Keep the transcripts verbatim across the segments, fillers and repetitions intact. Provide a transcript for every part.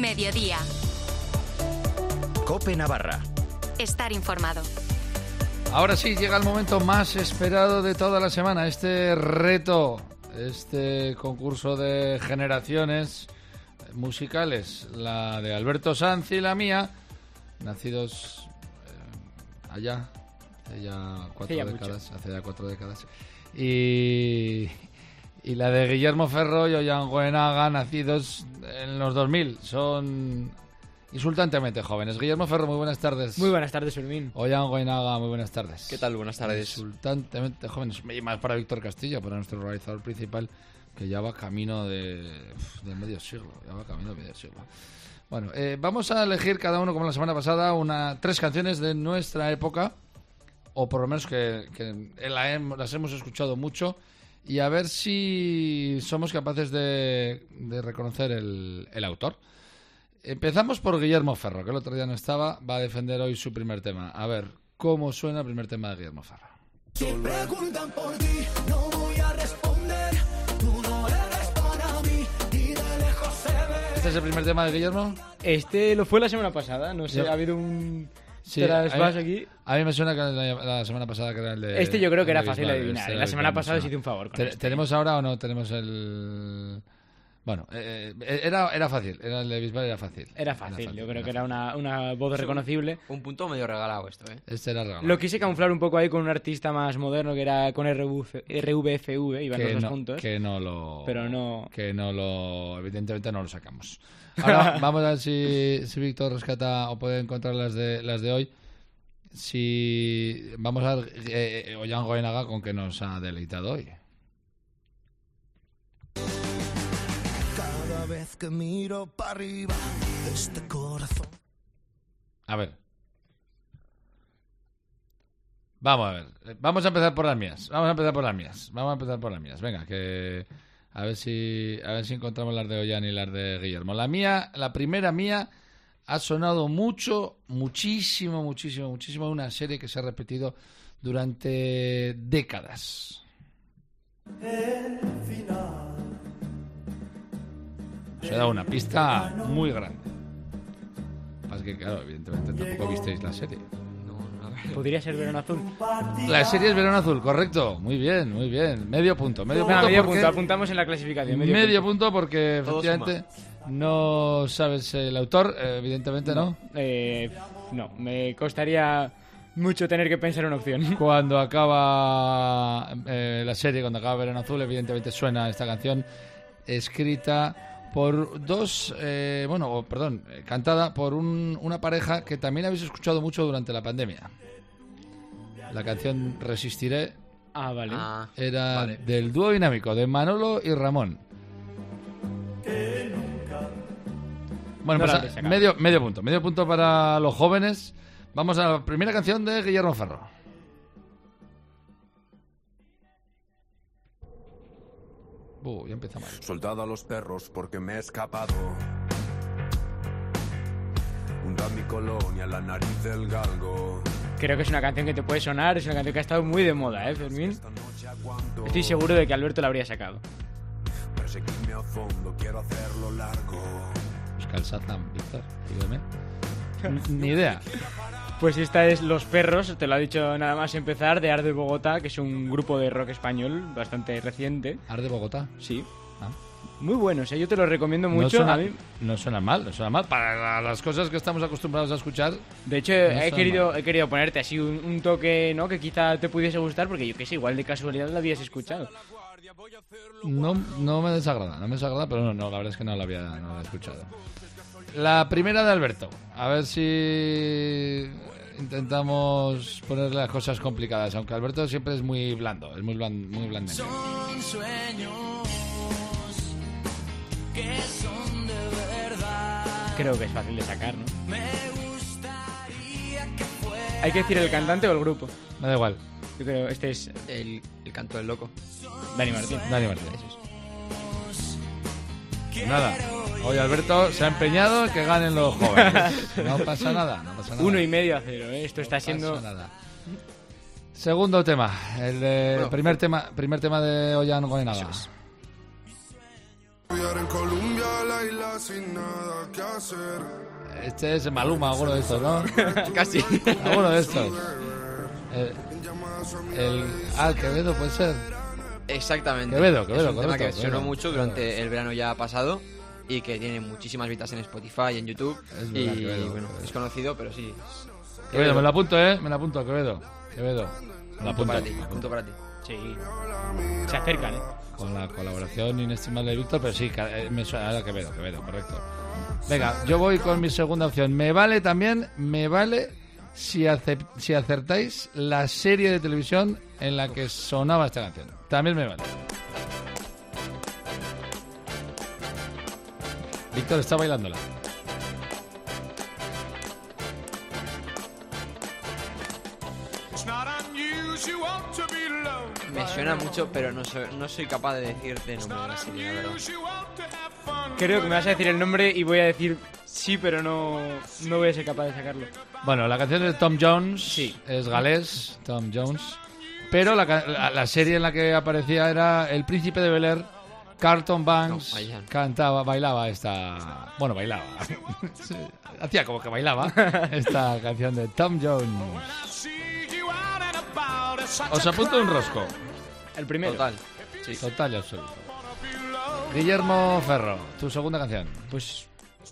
Mediodía. COPE Navarra. Estar informado. Ahora sí, llega el momento más esperado de toda la semana. Este reto, este concurso de generaciones musicales, la de Alberto Sanz y la mía, nacidos eh, allá, hace ya cuatro ya décadas, hace ya cuatro décadas, y, y la de Guillermo Ferro y Ollán Goenaga, nacidos en los dos mil, son insultantemente jóvenes. Guillermo Ferro, muy buenas tardes. Muy buenas tardes, Fermín. Ollán Goenaga, muy buenas tardes. ¿Qué tal? Buenas tardes. Insultantemente jóvenes. Y más para Víctor Castillo, para nuestro realizador principal, que ya va camino de, de medio siglo. Ya va camino de medio siglo. Bueno, eh, vamos a elegir cada uno, como la semana pasada, una tres canciones de nuestra época, o por lo menos que, que la hem, las hemos escuchado mucho, y a ver si somos capaces de, de reconocer el, el autor. Empezamos por Guillermo Ferro, que el otro día no estaba, va a defender hoy su primer tema. A ver, ¿cómo suena el primer tema de Guillermo Ferro? Si preguntan por ti, no voy a responder. Tú no eres para mí, y de lejos se ve. ¿Este es el primer tema de Guillermo? Este lo fue la semana pasada, no sé, Yo... ha habido un sí, trasvas a mí, aquí. A mí me suena que la, la semana pasada que era el de... Este yo creo que era fácil de Bisbal, adivinar. este La semana Bisbal, pasada no hice un favor con Te, este. ¿Tenemos ahora o no tenemos el...? Bueno, eh, era, era fácil, era el de Bisbal, era fácil. Era fácil, era fácil yo creo era que era una, una voz reconocible. Un punto medio regalado esto, ¿eh? Este era regalado. Lo quise camuflar un poco ahí con un artista más moderno que era con R V F V, iban que los dos no, juntos. Que no lo... Pero no... Que no lo... Evidentemente no lo sacamos. Ahora vamos a ver si, si Víctor rescata o puede encontrar las de, las de hoy. Si... Vamos a ver eh, Ollán Goenaga con que nos ha deleitado hoy. Cada vez que miro para arriba, este corazón. A ver. Vamos a ver. Vamos a empezar por las mías. Vamos a empezar por las mías. Vamos a empezar por las mías. Venga, que a ver si a ver si encontramos las de Ollán y las de Guillermo. La mía, la primera mía ha sonado mucho, muchísimo, muchísimo, muchísimo. Una serie que se ha repetido durante décadas. El final. Os he dado una pista muy grande. Pasa que, claro, evidentemente tampoco visteis la serie. No, a ver. Podría ser Verano Azul. La serie es Verano Azul, correcto. Muy bien, muy bien. Medio punto. Medio Venga, punto, medio porque, punto, apuntamos en la clasificación. Medio, medio punto. punto porque Todo efectivamente no sabes el autor, eh, evidentemente no. Eh, no, me costaría mucho tener que pensar una opción. Cuando acaba eh, la serie, cuando acaba Verano Azul, evidentemente suena esta canción escrita por dos, eh, bueno, oh, perdón, eh, cantada por un, una pareja que también habéis escuchado mucho durante la pandemia. La canción Resistiré Ah, vale. Ah, era vale. del dúo dinámico de Manolo y Ramón. Bueno, No pues la a- habéis sacado. medio, medio punto, medio punto para los jóvenes. Vamos a la primera canción de Guillermo Ferro. Uh, ya empieza mal. Soltado a los perros porque me he escapado. Hunda mi colonia, la nariz del galgo. Creo que es una canción que te puede sonar, es una canción que ha estado muy de moda, ¿eh, Fermín? Esta noche aguanto. Estoy seguro de que Alberto la habría sacado. Perseguirme a fondo, quiero hacerlo largo. Oscar Sazam, Víctor, dígame. Ni idea. Pues esta es Los Perros, te lo ha dicho nada más empezar, de Arde Bogotá, que es un grupo de rock español bastante reciente. Arde Bogotá. Sí. Ah. Muy buenos, ¿eh? Yo te los recomiendo No mucho. suena, A mí, no suena mal, no suena mal. Para las cosas que estamos acostumbrados a escuchar. de hecho, No he suena querido, mal. he querido ponerte así un, un toque, ¿no? Que quizá te pudiese gustar, porque yo que sé, igual de casualidad lo habías escuchado. No, no me desagrada, no me desagrada, pero no, no, la verdad es que no la había, no la había escuchado. La primera de Alberto. A ver si intentamos ponerle las cosas complicadas, aunque Alberto siempre es muy blando, es muy blando, muy blando. Son sueños que son de verdad. Creo que es fácil de sacar, ¿no? Me gustaría que fuera. Hay que decir el cantante o el grupo. Me da igual. Yo creo, este es El, el canto del loco. Dani Martín. Dani Martínez. Nada. Hoy Alberto se ha empeñado en que ganen los jóvenes. No pasa nada, no pasa nada. Uno y medio a cero, ¿eh? Esto está No siendo... pasa nada. Segundo tema, el de Bueno. primer tema, primer tema de Ollán Goenaga. Eso es. En Colombia a la isla sin nada que hacer. Este es Maluma, alguno de estos, ¿no? Casi. Alguno de estos. El, el, ah, Quevedo puede ser. Exactamente. Quevedo, Quevedo, es un tema correcto, que sonó Quevedo. mucho durante el verano ya pasado y que tiene muchísimas vistas en Spotify, en YouTube. Es verdad, y Quevedo, bueno, Quevedo. es conocido, pero sí. Quevedo, me lo apunto, ¿eh? Me lo apunto, Quevedo. Quevedo. Me lo Punto apunto. para ti, punto para ti. Sí. Se acercan, ¿eh? Con la colaboración inestimable de Víctor, pero sí, ca- eh, me suena ahora Quevedo, Quevedo, correcto. Venga, yo voy con mi segunda opción. Me vale también, me vale si, acep- si acertáis la serie de televisión en la que sonaba esta canción. También me vale. Víctor está bailándola. Me suena mucho, pero no soy, no soy capaz de decirte el nombre de la serie, la verdad. Creo que me vas a decir el nombre y voy a decir sí, pero no, no voy a ser capaz de sacarlo. Bueno, la canción es de Tom Jones, Sí. es galés, Tom Jones, pero la, ca- la, la serie en la que aparecía era El Príncipe de Bel-Air. Carlton Banks No, vaya. cantaba, bailaba esta... Bueno, bailaba. Sí, hacía como que bailaba esta canción de Tom Jones. Os apunto un rosco. El primero. Total. Sí. Total y absoluto. Guillermo Ferro, tu segunda canción. Pues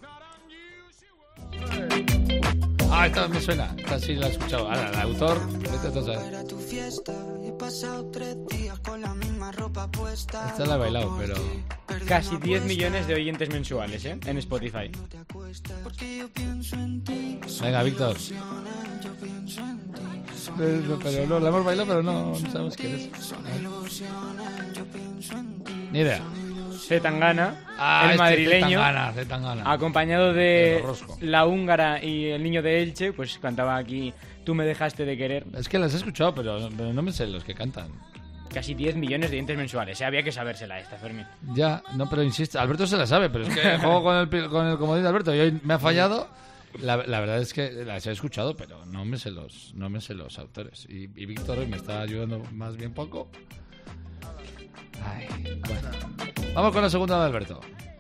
Ah, esta me suena. Esta sí la he escuchado. Ahora, el autor, vete tú a saber. Era tu fiesta, he pasado tres días con la misma ropa puesta. Esta la he bailado, pero... casi diez millones de oyentes mensuales, ¿eh? En Spotify. Porque yo pienso en ti. Venga, Víctor. Yo pienso en ti. Pero, pero no, la hemos bailado, pero no, no sabemos quién es. Ilusiones, yo pienso en ti. Ni idea. Zetangana, Ah, el este madrileño, Zetangana, Zetangana. acompañado De de lo rosco. la húngara y el niño de Elche, pues cantaba aquí Tú me dejaste de querer. Es que las he escuchado, pero, pero no me sé los que cantan. Casi diez millones de oyentes mensuales, ¿eh? Había que sabérsela esta, Fermín. Ya, no, pero insisto, Alberto se la sabe, pero es que juego con el, pi- con el comodín de Alberto y hoy me ha fallado. La, la verdad es que las he escuchado, pero no me sé los, no me sé los autores. Y, y Víctor hoy me está ayudando más bien poco. Ay, bueno. Vamos con la segunda de Alberto.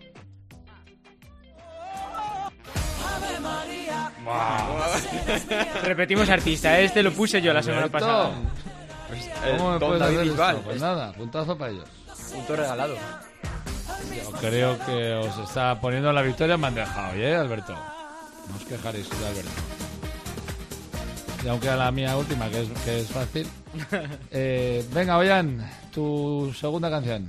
Repetimos artista, ¿eh? Este lo puse yo la semana Alberto, pasada. ¿cómo me Don puedes David hacer Bisbal. esto? Pues nada, puntazo para ellos. Punto regalado. Yo creo que os está poniendo la victoria en bandeja hoy, ¿eh, Alberto? No os quejaréis de Alberto. Y aunque a la mía última, que es, que es fácil. Eh, venga, Ollán, tu segunda canción.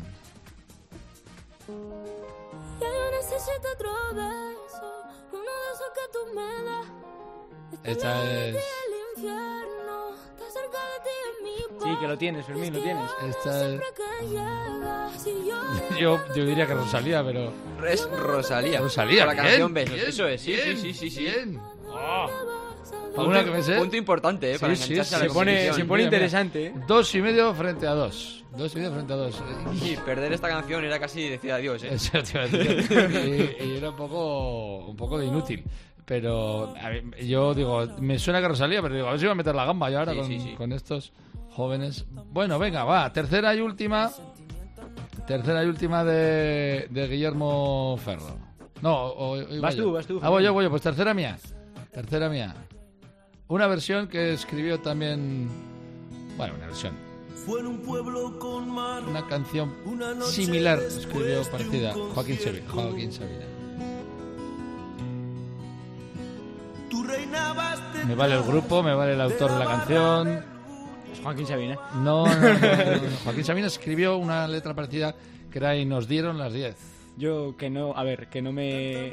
Ya yo necesito otro beso, uno de esos que tú me das. Esta es... El infierno está cerca de ti en mi voz. Sí, que lo tienes, Fermín, lo tienes. Esta es... Siempre que llegas, si yo Yo, yo diría que Rosalía, pero... Es Rosalía. Rosalía, Con la bien, canción Besos. bien, Eso es, sí, bien, sí, sí, sí, sí. bien. Punto, ¿Alguna que me sé? punto importante, ¿eh? Para Sí, sí, engancharse a sí. la Se pone, competición. se pone Mira, mira. interesante, ¿eh? Dos y medio frente a dos. Dos y medio frente a dos. Y perder esta canción era casi decir adiós, ¿eh? Eso te iba a decir. y, y era un poco, un poco de inútil. Pero a ver, yo digo, me suena que Rosalía, pero digo, a ver si va a meter la gamba ya ahora Sí, con, sí, sí. con estos jóvenes. Bueno, venga, va. Tercera y última. Tercera y última de, de Guillermo Ferro. No, o, o- Vas voy tú, yo. vas tú, Ah, voy yo, Fermín. voy yo. Pues tercera mía. Tercera mía. Una versión que escribió también... Bueno, una versión. Fue en un pueblo con mar. Una canción Una noche similar, después escribió de un parecida. Joaquín concierto. Sabina. Joaquín Sabina. Tú reinabas de Me vale el grupo, me vale el autor de la canción. Es Joaquín Sabina. No, no, no, no, no. Joaquín Sabina escribió una letra parecida que era Y nos dieron las diez. Yo que no, a ver, que no me...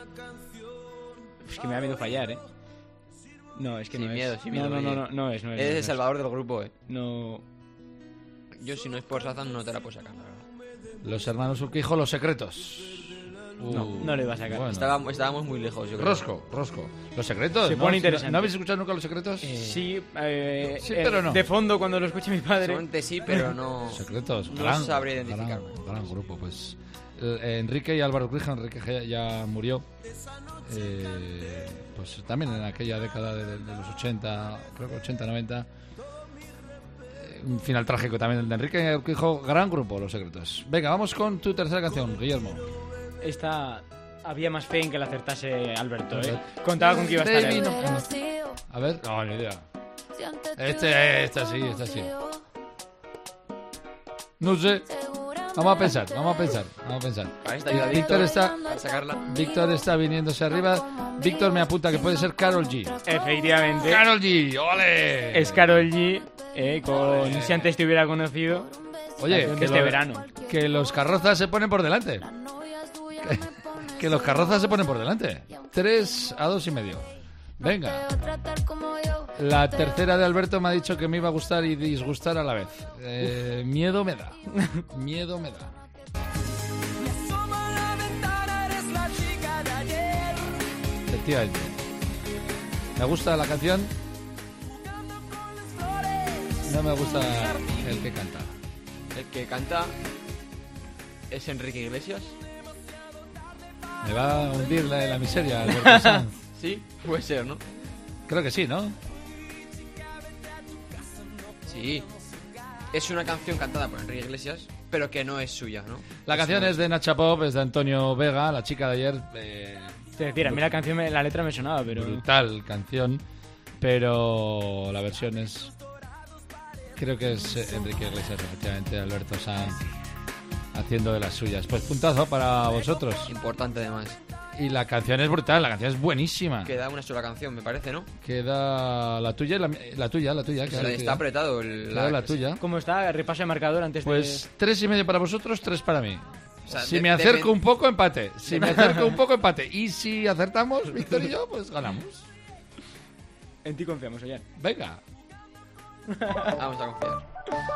Es que me da miedo fallar, ¿eh? No, es que Sin no miedo, es. sin miedo, No, no, no, oye. no, no es, no es. no Eres el es. salvador del grupo, ¿eh? No, Yo, si no es por Sazan, no te la puedo sacar, la verdad. Los hermanos Urquijo, Los Secretos. no, Uh, no le va a sacar. bueno. Estábamos, estábamos muy lejos, yo creo. Rosco, Rosco. Los Secretos. Se ¿no? pone Si no- interesante. ¿No habéis escuchado nunca Los Secretos? Sí, eh, Sí, eh, pero no. de fondo cuando lo escuche mi padre. Seguramente sí, pero no... Los Secretos. No gran, sabría gran, identificarme. gran grupo, pues. El- Enrique y Álvaro Urquijo. Enrique ya, ya murió. Eh, pues también en aquella década de, de los ochenta, creo que ochenta, noventa. Eh, Un final trágico también el de Enrique Urquijo. Gran grupo, Los Secretos. Venga, vamos con tu tercera canción, Guillermo. esta había más fe en que la acertase Alberto, ¿eh? Contaba con que iba a estar Baby, él. no. A ver, no, ni idea. Este, esta sí, esta sí. No sé. Vamos a pensar, vamos a pensar, vamos a pensar. Ahí está, ayuda, Víctor está, Para sacarla. Víctor está viniéndose arriba. Víctor me apunta que puede ser Karol G. Efectivamente. Karol G, ole. Es Karol G, eh, con Si antes te hubiera conocido. Oye, canción que, de este lo- verano. que los carrozas se ponen por delante. Que, que los carrozas se ponen por delante. Tres a dos y medio. Venga. La tercera de Alberto me ha dicho que me iba a gustar y disgustar a la vez. Eh, miedo me da. Miedo me da. Efectivamente. ¿Me gusta la canción? No me gusta el que canta. El que canta es Enrique Iglesias. Me va a hundir la, la miseria, Alberto Sanz. Sí, puede ser, ¿no? Creo que sí, ¿no? Sí. Es una canción cantada por Enrique Iglesias, pero que no es suya, ¿no? La canción una- es de Nacha Pop, es de Antonio Vega, la chica de ayer. Eh, Es decir, a mí la canción, me- la letra me sonaba, pero... brutal canción, pero la versión es... Creo que es eh, Enrique Iglesias, efectivamente, Alberto Sanz, haciendo de las suyas. Pues puntazo para vosotros. Importante además. Y la canción es brutal, la canción es buenísima. Queda una sola canción, me parece, ¿no? Queda la tuya y la, la tuya, la tuya. queda la Está tuya. apretado el, Queda la tuya. ¿Cómo está? Repaso de marcador antes Pues tres y medio para vosotros, tres para mí. O sea, Si de- me acerco depen- un poco, empate. Si me acerco un poco, empate. Y si acertamos, Víctor y yo, pues ganamos. de... En ti confiamos, Ollán. Venga. Vamos a confiar.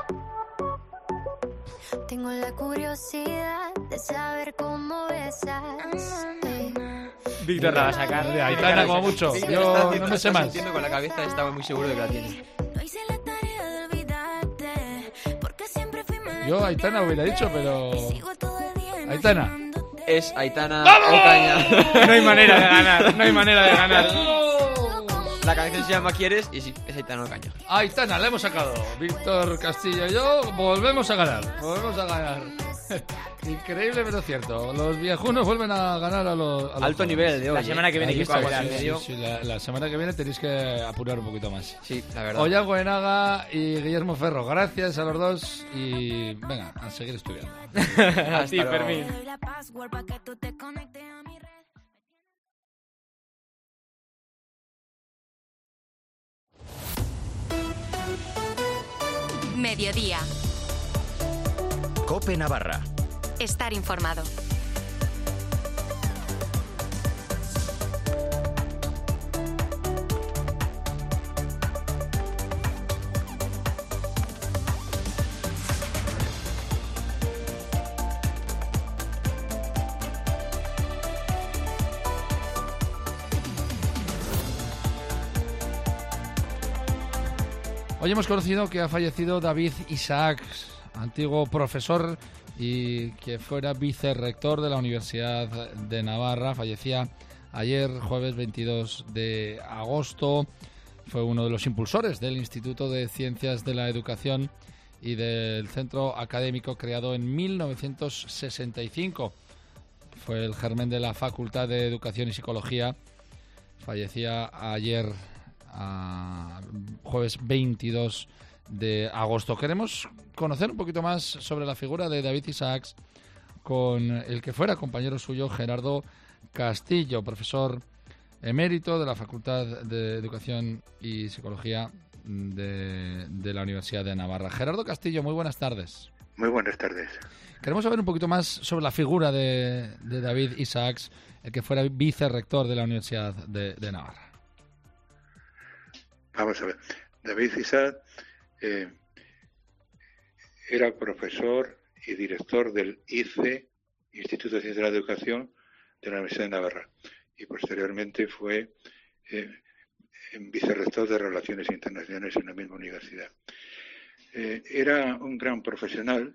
Tengo la curiosidad de saber cómo besas. Ey. Víctor la va a sacar. De Aitana como mucho. Sí, Yo está- no está me sé más. sintiendo con la cabeza, estaba muy seguro de que la tiene. No hice la tarea de olvidarte, porque siempre fui mala. Yo Aitana hubiera dicho, pero... Sigo todo el día Aitana. imaginándote. Es Aitana Ocaña. No hay manera de ganar, no hay manera de ganar. La canción se llama ¿Quieres? Y sí, es Aitana Ocaña. Aitana, la hemos sacado. Víctor Castillo y yo volvemos a ganar. Volvemos a ganar. Increíble, pero cierto. Los viejunos vuelven a ganar a los... a los Alto jóvenes. nivel de hoy. La semana ¿eh? que viene ¿Has que visto? juega Sí, al sí, medio. sí, la, la semana que viene tenéis que apurar un poquito más. Sí, la verdad. Ollán Goenaga y Guillermo Ferro, gracias a los dos y venga, a seguir estudiando. A ti, luego. Fermín. Te doy la password pa' que tú te conectes a mi red. Mediodía. Cope Navarra. Estar informado. Hoy hemos conocido que ha fallecido David Isaacs, antiguo profesor y que fuera vicerrector de la Universidad de Navarra. Fallecía ayer, jueves veintidós de agosto. Fue uno de los impulsores del Instituto de Ciencias de la Educación y del centro académico creado en mil novecientos sesenta y cinco. Fue el germen de la Facultad de Educación y Psicología. Fallecía ayer, a jueves veintidós de agosto. Queremos conocer un poquito más sobre la figura de David Isaacs con el que fuera compañero suyo, Gerardo Castillo, profesor emérito de la Facultad de Educación y Psicología de, de la Universidad de Navarra. Gerardo Castillo, muy buenas tardes. Muy buenas tardes. Queremos saber un poquito más sobre la figura de, de David Isaacs, el que fuera vicerrector de la Universidad de, de Navarra. Vamos a ver. David Isaac eh, era profesor y director del I C E, Instituto de Ciencias de la Educación de la Universidad de Navarra, y posteriormente fue eh, vicerrector de Relaciones Internacionales en la misma universidad. Eh, era un gran profesional,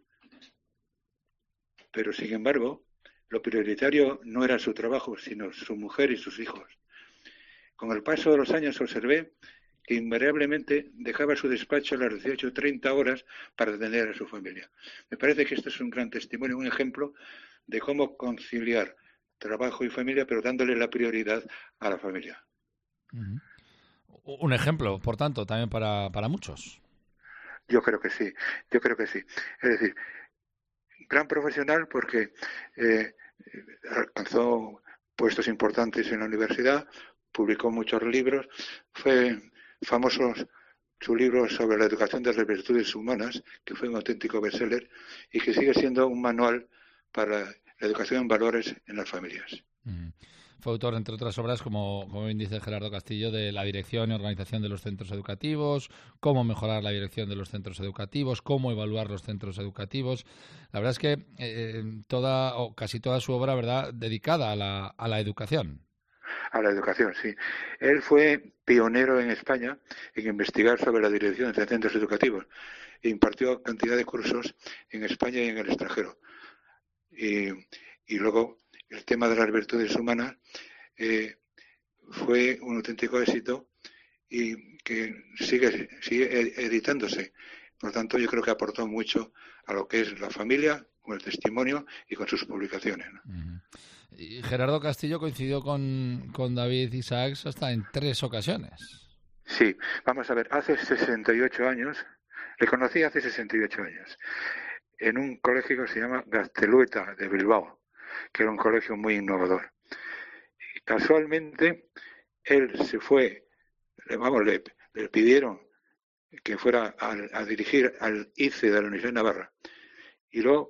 pero sin embargo, lo prioritario no era su trabajo, sino su mujer y sus hijos. Con el paso de los años observé que invariablemente dejaba su despacho a las dieciocho treinta horas para atender a su familia. Me parece que esto es un gran testimonio, un ejemplo de cómo conciliar trabajo y familia, pero dándole la prioridad a la familia. Uh-huh. Un ejemplo, por tanto, también para, para muchos. Yo creo que sí, yo creo que sí. Es decir, gran profesional porque eh, alcanzó puestos importantes en la universidad, publicó muchos libros, fue famoso su libro sobre la educación de las virtudes humanas, que fue un auténtico bestseller y que sigue siendo un manual para la educación en valores en las familias. Mm. Fue autor, entre otras obras, como, como bien dice Gerardo Castillo, de la dirección y organización de los centros educativos, cómo mejorar la dirección de los centros educativos, cómo evaluar los centros educativos. La verdad es que eh, toda o casi toda su obra, ¿verdad?, dedicada a la, a la educación. A la educación, sí. Él fue pionero en España en investigar sobre la dirección de centros educativos e impartió cantidad de cursos en España y en el extranjero. Y, y luego el tema de las virtudes humanas eh, fue un auténtico éxito y que sigue, sigue editándose. Por lo tanto, yo creo que aportó mucho a lo que es la familia, con el testimonio y con sus publicaciones, ¿no? Uh-huh. Y Gerardo Castillo coincidió con, con David Isaacs hasta en tres ocasiones. Sí, vamos a ver, hace sesenta y ocho años, le conocí hace sesenta y ocho años, en un colegio que se llama Gaztelueta de Bilbao, que era un colegio muy innovador. Y casualmente, él se fue, vamos, le, le pidieron que fuera a, a dirigir al I C E de la Universidad de Navarra. Y luego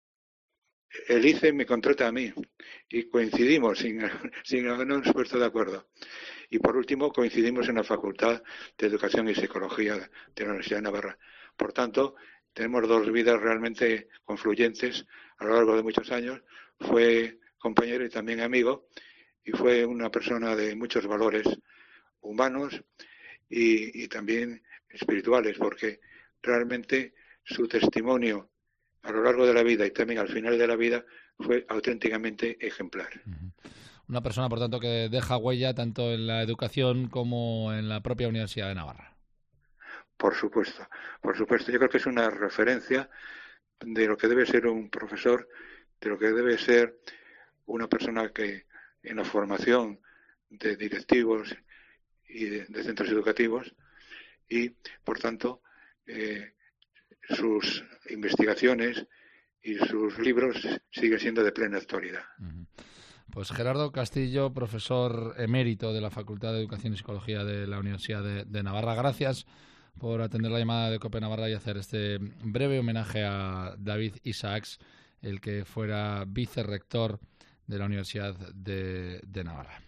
el I C E me contrata a mí y coincidimos sin, sin habernos puesto de acuerdo. Y por último coincidimos en la Facultad de Educación y Psicología de la Universidad de Navarra. Por tanto, tenemos dos vidas realmente confluyentes a lo largo de muchos años. Fue compañero y también amigo y fue una persona de muchos valores humanos y, y también espirituales, porque realmente su testimonio a lo largo de la vida y también al final de la vida fue auténticamente ejemplar. Uh-huh. Una persona, por tanto, que deja huella tanto en la educación como en la propia Universidad de Navarra. Por supuesto, por supuesto. Yo creo que es una referencia de lo que debe ser un profesor, de lo que debe ser una persona que en la formación de directivos y de, de centros educativos y, por tanto, eh, sus investigaciones y sus libros siguen siendo de plena actualidad. Uh-huh. Pues Gerardo Castillo, profesor emérito de la Facultad de Educación y Psicología de la Universidad de, de Navarra, gracias por atender la llamada de COPE Navarra y hacer este breve homenaje a David Isaacs, el que fuera vicerrector de la Universidad de, de Navarra.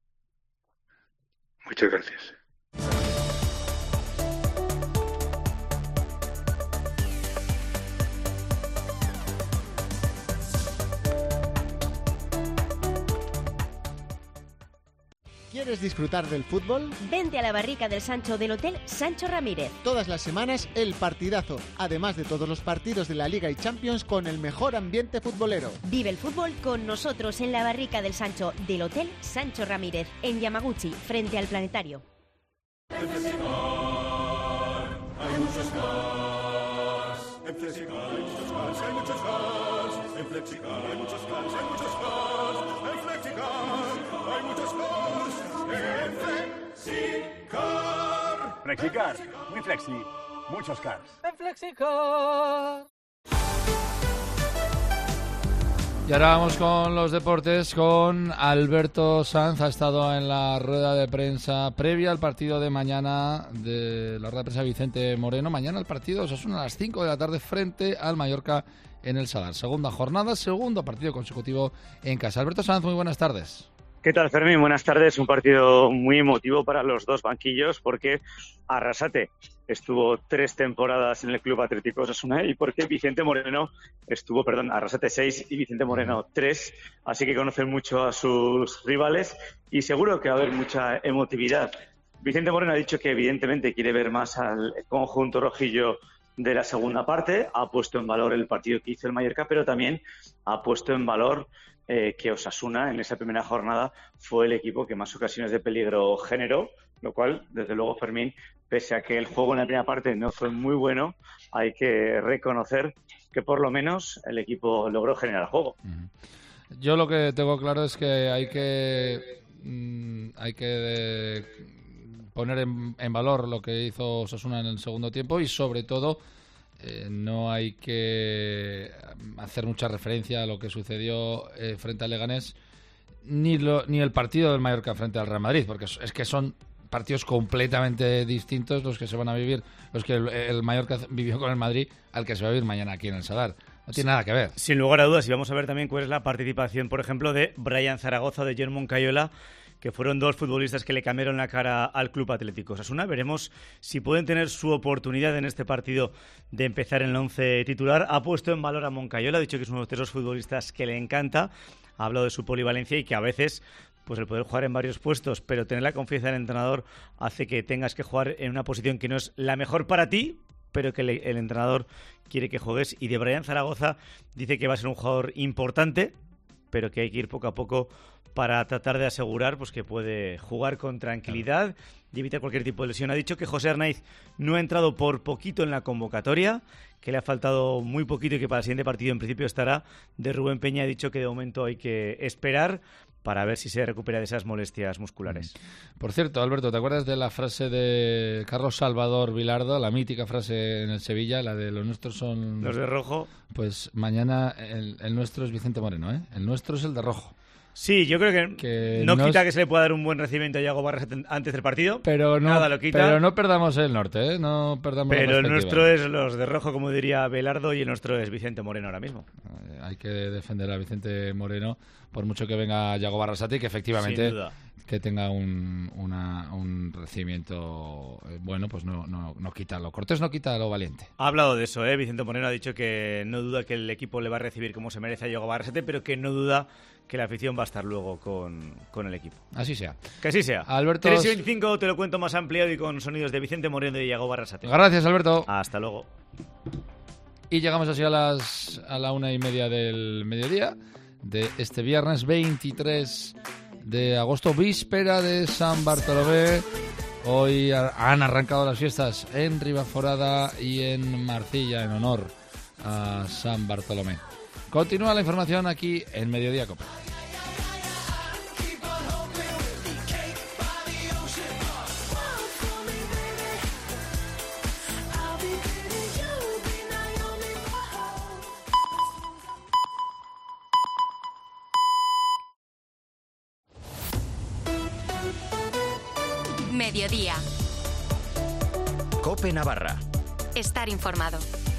Muchas gracias. ¿Quieres disfrutar del fútbol? Vente a la barrica del Sancho del Hotel Sancho Ramírez. Todas las semanas el partidazo, además de todos los partidos de la Liga y Champions con el mejor ambiente futbolero. Vive el fútbol con nosotros en la barrica del Sancho del Hotel Sancho Ramírez, en Yamaguchi, frente al Planetario. En Flexicar hay muchos cars. En Flexicar hay muchos cars, hay muchos cars. En Flexicar hay muchos cars, hay muchos cars. En Flexicar hay muchos cars. En Flexicar. Flexicar, muy flexi, muchos cars. En Flexicar. Y ahora vamos con los deportes, con Alberto Sanz. Ha estado en la rueda de prensa previa al partido de mañana, de la rueda de prensa de Vicente Moreno. Mañana el partido Osasuna a las cinco de la tarde frente al Mallorca en el Sadar. Segunda jornada, segundo partido consecutivo en casa. Alberto Sanz, muy buenas tardes. ¿Qué tal, Fermín? Buenas tardes. Un partido muy emotivo para los dos banquillos porque Arrasate estuvo tres temporadas en el Club Atlético Osasuna y porque Vicente Moreno estuvo, perdón, Arrasate seis y Vicente Moreno tres. Así que conocen mucho a sus rivales y seguro que va a haber mucha emotividad. Vicente Moreno ha dicho que evidentemente quiere ver más al conjunto rojillo de la segunda parte. Ha puesto en valor el partido que hizo el Mallorca, pero también ha puesto en valor Eh, que Osasuna en esa primera jornada fue el equipo que más ocasiones de peligro generó, lo cual, desde luego, Fermín, pese a que el juego en la primera parte no fue muy bueno, hay que reconocer que por lo menos el equipo logró generar juego. Uh-huh. Yo lo que tengo claro es que hay que mmm, hay que eh, poner en, en valor lo que hizo Osasuna en el segundo tiempo y sobre todo eh, no hay que hacer mucha referencia a lo que sucedió eh, frente al Leganés ni lo, ni el partido del Mallorca frente al Real Madrid, porque es, es que son partidos completamente distintos los que se van a vivir, los que el, el Mallorca vivió con el Madrid al que se va a vivir mañana aquí en el Sadar. No tiene nada que ver. Sin lugar a dudas, y vamos a ver también cuál es la participación, por ejemplo, de Brian Zaragoza o de Germán Cayola, que fueron dos futbolistas que le cambiaron la cara al Club Atlético Osasuna. Veremos si pueden tener su oportunidad en este partido de empezar en el once titular. Ha puesto en valor a Moncayola, ha dicho que es uno de esos futbolistas que le encanta, ha hablado de su polivalencia y que a veces pues el poder jugar en varios puestos, pero tener la confianza del entrenador hace que tengas que jugar en una posición que no es la mejor para ti, pero que el entrenador quiere que juegues. Y de Brian Zaragoza dice que va a ser un jugador importante, pero que hay que ir poco a poco para tratar de asegurar pues que puede jugar con tranquilidad y evitar cualquier tipo de lesión. Ha dicho que José Arnaiz no ha entrado por poquito en la convocatoria, que le ha faltado muy poquito y que para el siguiente partido en principio estará. De Rubén Peña ha dicho que de momento hay que esperar para ver si se recupera de esas molestias musculares. Por cierto, Alberto, ¿te acuerdas de la frase de Carlos Salvador Vilardo, la mítica frase en el Sevilla, la de los nuestros son... los de rojo? Pues mañana el, el nuestro es Vicente Moreno, ¿eh? El nuestro es el de rojo. Sí, yo creo que, que no, no quita es... que se le pueda dar un buen recibimiento a Yago Barras antes del partido. Pero no, Nada lo quita. Pero no perdamos el norte, ¿eh? No perdamos Pero la el nuestro es los de rojo, como diría Belardo, y el nuestro es Vicente Moreno ahora mismo. Eh, hay que defender a Vicente Moreno, por mucho que venga Yago Barrasate, que efectivamente que tenga un, una, un recibimiento eh, bueno, pues no, no, no quita lo cortés, no quita lo valiente. Ha hablado de eso, ¿eh? Vicente Moreno ha dicho que no duda que el equipo le va a recibir como se merece a Yago Barrasate, pero que no duda que la afición va a estar luego con, con el equipo. Así sea. Que así sea. Alberto... tres y veinticinco te lo cuento más ampliado y con sonidos de Vicente Moreno y Yago Barrasate. Gracias, Alberto. Hasta luego. Y llegamos así a las a la una y media del mediodía de este viernes veintitrés de agosto, víspera de San Bartolomé. Hoy han arrancado las fiestas en Ribaforada y en Marcilla en honor a San Bartolomé. Continúa la información aquí en Mediodía Cope. Mediodía. Cope Navarra. Estar informado.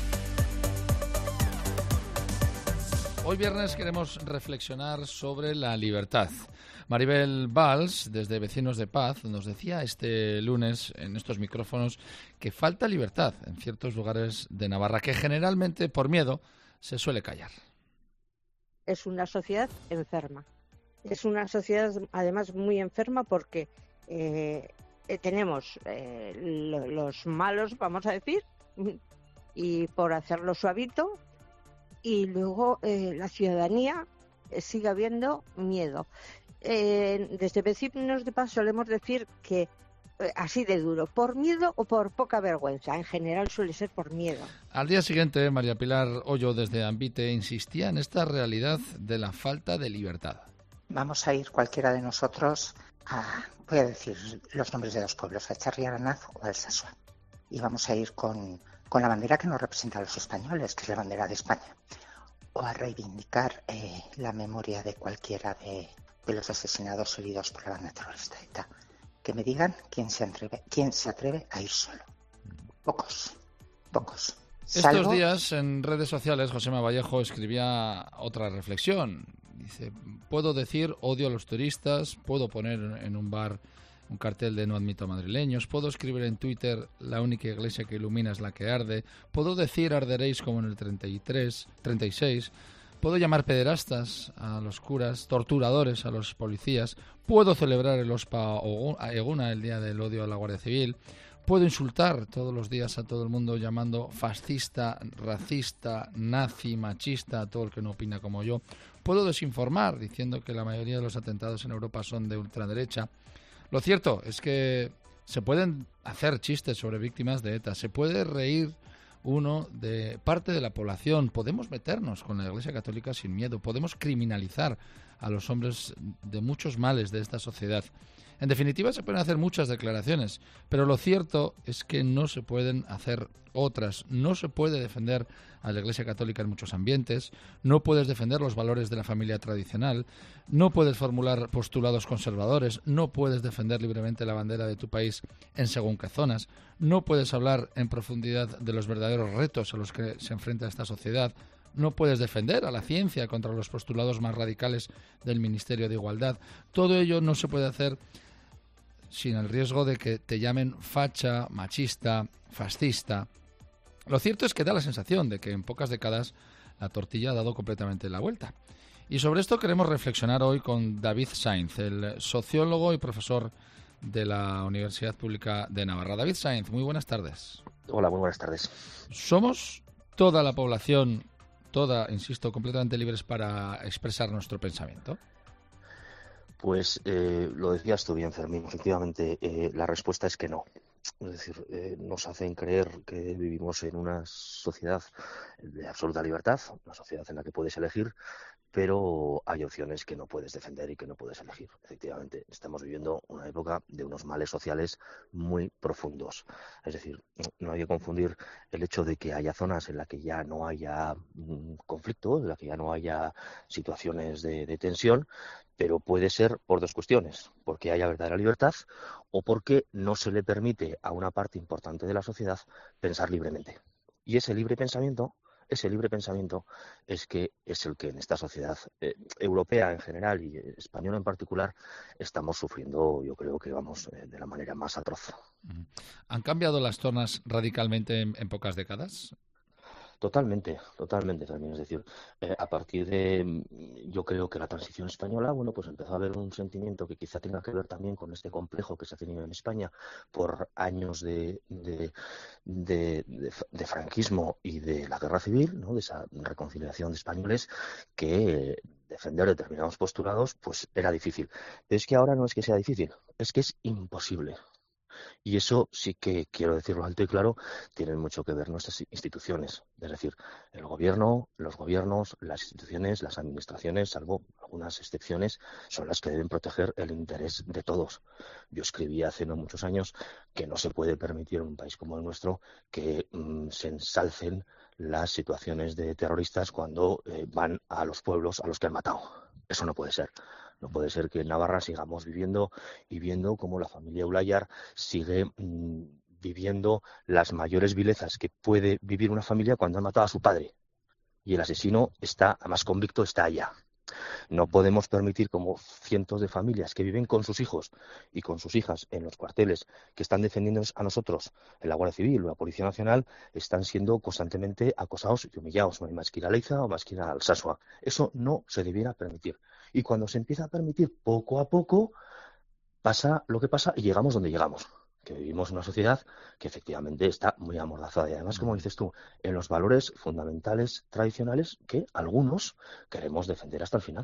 Hoy viernes queremos reflexionar sobre la libertad. Maribel Valls, desde Vecinos de Paz, nos decía este lunes en estos micrófonos que falta libertad en ciertos lugares de Navarra, que generalmente por miedo se suele callar. Es una sociedad enferma. Es una sociedad además muy enferma porque eh, tenemos eh, lo, los malos, vamos a decir, y por hacerlo suavito, y luego eh, la ciudadanía eh, sigue habiendo miedo. Eh, desde Vecinos de Paz solemos decir que eh, así de duro, por miedo o por poca vergüenza. En general suele ser por miedo. Al día siguiente, María Pilar Hoyo desde Ambite insistía en esta realidad de la falta de libertad. Vamos a ir cualquiera de nosotros a, voy a decir los nombres de dos pueblos, a Echarri Aranaz o a Alsasua. Y vamos a ir con, con la bandera que nos representa a los españoles, que es la bandera de España. O a reivindicar eh, la memoria de cualquiera de, de los asesinados heridos por la banda terrorista ETA. Que me digan quién se atreve, quién se atreve a ir solo. Pocos, pocos. Estos Salvo... días en redes sociales Josema Vallejo escribía otra reflexión. Dice, puedo decir odio a los turistas, puedo poner en un bar un cartel de no admito a madrileños, puedo escribir en Twitter la única iglesia que ilumina es la que arde, puedo decir arderéis como en el treinta y tres, treinta y seis, puedo llamar pederastas a los curas, torturadores a los policías, puedo celebrar el Ospa Eguna, el Día del Odio a la Guardia Civil, puedo insultar todos los días a todo el mundo llamando fascista, racista, nazi, machista a todo el que no opina como yo, puedo desinformar diciendo que la mayoría de los atentados en Europa son de ultraderecha. Lo cierto es que se pueden hacer chistes sobre víctimas de ETA, se puede reír uno de parte de la población. Podemos meternos con la Iglesia Católica sin miedo, podemos criminalizar a los hombres de muchos males de esta sociedad. En definitiva, se pueden hacer muchas declaraciones, pero lo cierto es que no se pueden hacer otras. No se puede defender a la Iglesia Católica en muchos ambientes, no puedes defender los valores de la familia tradicional, no puedes formular postulados conservadores, no puedes defender libremente la bandera de tu país en según qué zonas, no puedes hablar en profundidad de los verdaderos retos a los que se enfrenta esta sociedad, no puedes defender a la ciencia contra los postulados más radicales del Ministerio de Igualdad. Todo ello no se puede hacer sin el riesgo de que te llamen facha, machista, fascista. Lo cierto es que da la sensación de que en pocas décadas la tortilla ha dado completamente la vuelta. Y sobre esto queremos reflexionar hoy con David Sainz, el sociólogo y profesor de la Universidad Pública de Navarra. David Sainz, muy buenas tardes. Hola, muy buenas tardes. ¿Somos toda la población, toda, insisto, completamente libres para expresar nuestro pensamiento? Pues eh, lo decías tú bien, Fermín. Efectivamente, eh, la respuesta es que no. Es decir, eh, nos hacen creer que vivimos en una sociedad de absoluta libertad, una sociedad en la que puedes elegir, pero hay opciones que no puedes defender y que no puedes elegir. Efectivamente, estamos viviendo una época de unos males sociales muy profundos. Es decir, no hay que confundir el hecho de que haya zonas en las que ya no haya mm, conflicto, en las que ya no haya situaciones de, de tensión, pero puede ser por dos cuestiones, porque haya verdadera libertad o porque no se le permite a una parte importante de la sociedad pensar libremente. Y ese libre pensamiento, ese libre pensamiento es que es el que en esta sociedad eh, europea en general y eh, española en particular estamos sufriendo, yo creo que vamos eh, de la manera más atroz. ¿Han cambiado las zonas radicalmente en, en pocas décadas? Totalmente, totalmente también. Es decir, eh, a partir de, yo creo que la transición española, bueno, pues empezó a haber un sentimiento que quizá tenga que ver también con este complejo que se ha tenido en España por años de, de, de, de, de franquismo y de la guerra civil, ¿no? De esa reconciliación de españoles que defender determinados postulados, pues era difícil. Pero es que ahora no es que sea difícil, es que es imposible. Y eso sí que, quiero decirlo alto y claro, tienen mucho que ver nuestras instituciones. Es decir, el gobierno, los gobiernos, las instituciones, las administraciones, salvo algunas excepciones, son las que deben proteger el interés de todos. Yo escribí hace no muchos años que no se puede permitir en un país como el nuestro que mmm, se ensalcen las situaciones de terroristas cuando eh, van a los pueblos a los que han matado. Eso no puede ser. No puede ser que en Navarra sigamos viviendo y viendo cómo la familia Ulayar sigue mmm, viviendo las mayores vilezas que puede vivir una familia cuando ha matado a su padre. Y el asesino está, además convicto, está allá. No podemos permitir como cientos de familias que viven con sus hijos y con sus hijas en los cuarteles que están defendiéndonos a nosotros, en la Guardia Civil o la Policía Nacional, están siendo constantemente acosados y humillados. No hay más que ir a Leiza o más que ir a Alsasua. Eso no se debiera permitir. Y cuando se empieza a permitir poco a poco, pasa lo que pasa y llegamos donde llegamos. Que vivimos en una sociedad que efectivamente está muy amordazada y además, como dices tú, en los valores fundamentales tradicionales que algunos queremos defender hasta el final.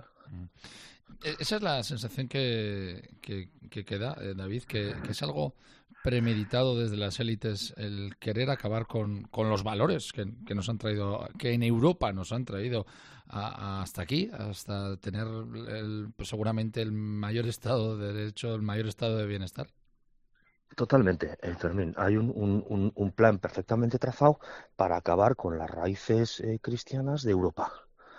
Esa es la sensación que, que, que queda, eh, David, que, que es algo premeditado desde las élites el querer acabar con, con los valores que, que nos han traído, que en Europa nos han traído a, a hasta aquí, hasta tener el, pues seguramente el mayor estado de derecho, el mayor estado de bienestar. Totalmente, eh, Fermín. Hay un, un, un plan perfectamente trazado para acabar con las raíces eh, cristianas de Europa,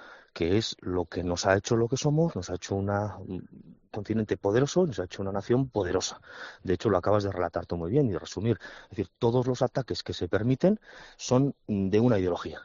que es lo que nos ha hecho lo que somos, nos ha hecho una, un continente poderoso, nos ha hecho una nación poderosa. De hecho, lo acabas de relatar tú muy bien y de resumir. Es decir, todos los ataques que se permiten son de una ideología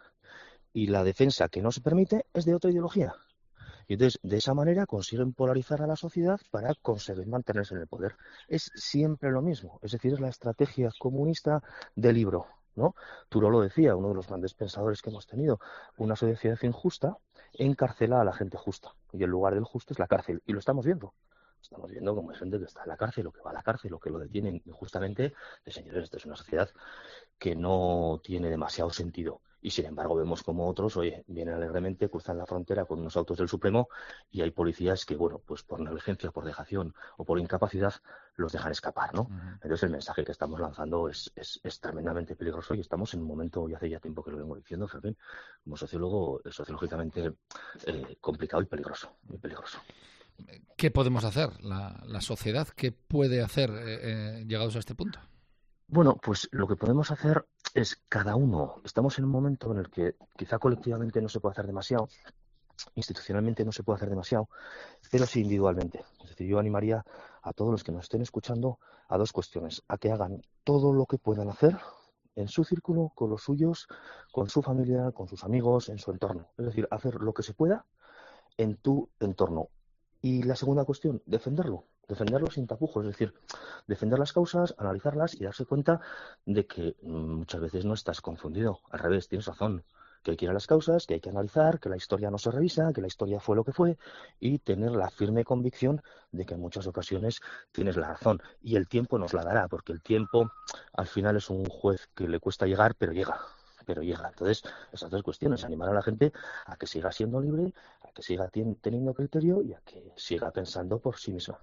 y la defensa que no se permite es de otra ideología. Y entonces, de esa manera consiguen polarizar a la sociedad para conseguir mantenerse en el poder. Es siempre lo mismo, es decir, es la estrategia comunista del libro, ¿no? Thoreau lo decía, uno de los grandes pensadores que hemos tenido, una sociedad injusta encarcela a la gente justa, y el lugar del justo es la cárcel, y lo estamos viendo. Estamos viendo como hay gente que está en la cárcel, o que va a la cárcel, o que lo detienen injustamente. De señores, esta es una sociedad que no tiene demasiado sentido. Y sin embargo vemos como otros, oye, vienen alegremente, cruzan la frontera con unos autos del Supremo y hay policías que, bueno, pues por negligencia, por dejación o por incapacidad los dejan escapar, ¿no? Uh-huh. Entonces el mensaje que estamos lanzando es, es, es tremendamente peligroso y estamos en un momento, y hace ya tiempo que lo vengo diciendo, Fermín, como sociólogo, es sociológicamente eh, complicado y peligroso, muy peligroso. ¿Qué podemos hacer? La, la sociedad, ¿qué puede hacer eh, eh, llegados a este punto? Bueno, pues lo que podemos hacer es cada uno. Estamos en un momento en el que quizá colectivamente no se puede hacer demasiado, institucionalmente no se puede hacer demasiado, pero sí individualmente. Es decir, yo animaría a todos los que nos estén escuchando a dos cuestiones: a que hagan todo lo que puedan hacer en su círculo, con los suyos, con su familia, con sus amigos, en su entorno. Es decir, hacer lo que se pueda en tu entorno. Y la segunda cuestión, defenderlo. Defenderlo sin tapujos, es decir, defender las causas, analizarlas y darse cuenta de que muchas veces no estás confundido. Al revés, tienes razón, que hay que ir a las causas, que hay que analizar, que la historia no se revisa, que la historia fue lo que fue y tener la firme convicción de que en muchas ocasiones tienes la razón. Y el tiempo nos la dará, porque el tiempo al final es un juez que le cuesta llegar, pero llega. pero llega. Entonces, esas dos cuestiones, animar a la gente a que siga siendo libre, a que siga ten- teniendo criterio y a que siga pensando por sí misma.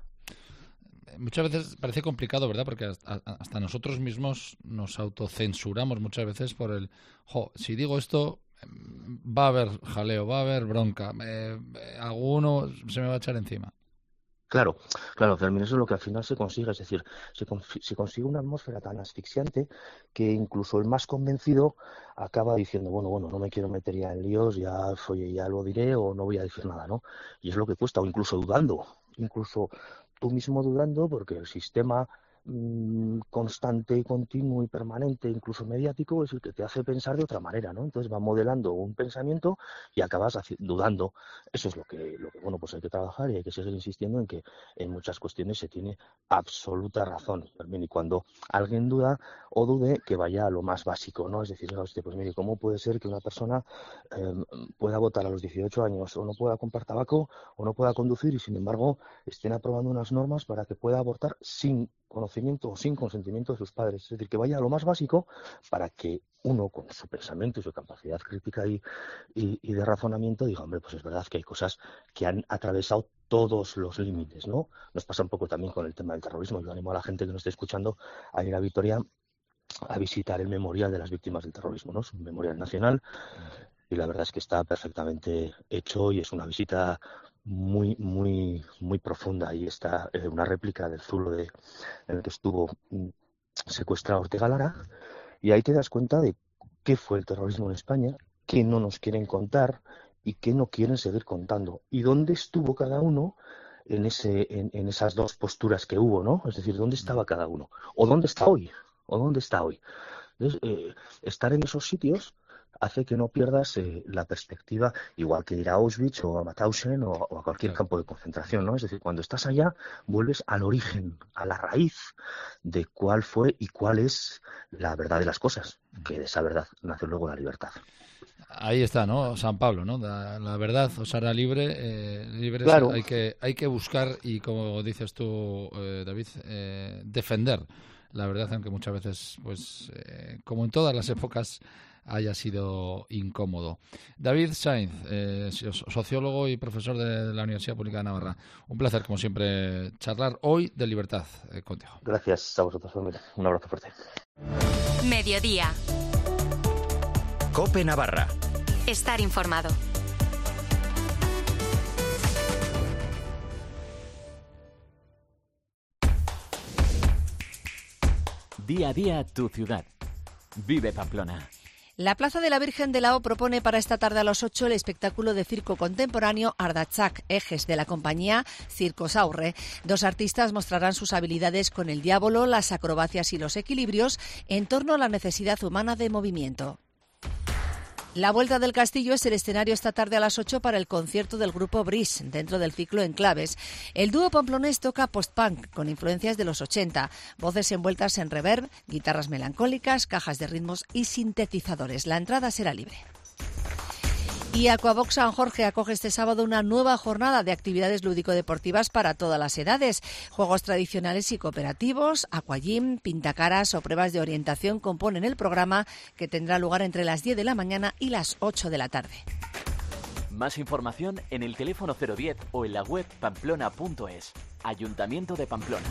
Muchas veces parece complicado, ¿verdad? Porque hasta, hasta nosotros mismos nos autocensuramos muchas veces por el, jo, si digo esto va a haber jaleo, va a haber bronca, eh, alguno se me va a echar encima. Claro, claro, Fermín, eso es lo que al final se consigue, es decir, se, conf- se consigue una atmósfera tan asfixiante que incluso el más convencido acaba diciendo, bueno, bueno, no me quiero meter ya en líos, ya, oye, ya lo diré o no voy a decir nada, ¿no? Y es lo que cuesta, o incluso dudando, incluso tú mismo dudando porque el sistema mmm, constante y continuo y permanente, incluso mediático, es el que te hace pensar de otra manera, ¿no? Entonces va modelando un pensamiento y acabas haci- dudando. Eso es lo que, lo que, bueno, pues hay que trabajar y hay que seguir insistiendo en que en muchas cuestiones se tiene absoluta razón. Y cuando alguien duda o dude, que vaya a lo más básico, ¿no? Es decir, usted, pues mire, ¿cómo puede ser que una persona eh, pueda votar a los dieciocho años o no pueda comprar tabaco o no pueda conducir y sin embargo estén aprobando unas normas para que pueda abortar sin conocimiento o sin consentimiento de sus padres? Es decir, que vaya a lo más básico para que uno, con su pensamiento y su capacidad crítica y, y, y de razonamiento, diga, hombre, pues es verdad que hay cosas que han atravesado todos los límites, ¿no? Nos pasa un poco también con el tema del terrorismo. Yo animo a la gente que nos esté escuchando a ir a Vitoria a visitar el memorial de las víctimas del terrorismo, ¿no? Es un memorial nacional y la verdad es que está perfectamente hecho y es una visita muy, muy, muy profunda. Y está eh, una réplica del zulo de, en el que estuvo mm, secuestrado Ortega Lara, y ahí te das cuenta de qué fue el terrorismo en España, qué no nos quieren contar y qué no quieren seguir contando, y dónde estuvo cada uno en ese en, en esas dos posturas que hubo, ¿no? Es decir, dónde estaba cada uno, o dónde está hoy, o dónde está hoy. Entonces, eh, estar en esos sitios hace que no pierdas eh, la perspectiva, igual que ir a Auschwitz o a Mauthausen o, o a cualquier campo de concentración, ¿no? Es decir, cuando estás allá vuelves al origen, a la raíz de cuál fue y cuál es la verdad de las cosas, que de esa verdad nace luego la libertad. Ahí está, ¿no? San Pablo, ¿no? La, la verdad os hará libre. Eh, libres Claro. hay que hay que buscar y, como dices tú, eh, David, eh, defender la verdad, aunque muchas veces, pues, eh, como en todas las épocas, haya sido incómodo. David Sainz, eh, sociólogo y profesor de la Universidad Pública de Navarra. Un placer, como siempre, charlar hoy de libertad eh, contigo. Gracias a vosotros, familia. Un abrazo fuerte. Mediodía. COPE Navarra. Estar informado. Día a día tu ciudad. Vive Pamplona. La Plaza de la Virgen de la O propone para esta tarde a las ocho el espectáculo de circo contemporáneo Ardachak, ejes de la compañía Circos Aurre. Dos artistas mostrarán sus habilidades con el diablo, las acrobacias y los equilibrios en torno a la necesidad humana de movimiento. La Vuelta del Castillo es el escenario esta tarde a las ocho para el concierto del grupo Brice, dentro del ciclo Enclaves. El dúo pamplonés toca post-punk, con influencias de los ochenta, voces envueltas en reverb, guitarras melancólicas, cajas de ritmos y sintetizadores. La entrada será libre. Y Aquabox San Jorge acoge este sábado una nueva jornada de actividades lúdico-deportivas para todas las edades. Juegos tradicionales y cooperativos, aquagym, pintacaras o pruebas de orientación componen el programa, que tendrá lugar entre las diez de la mañana y las ocho de la tarde. Más información en el teléfono cero diez o en la web pamplona punto es. Ayuntamiento de Pamplona.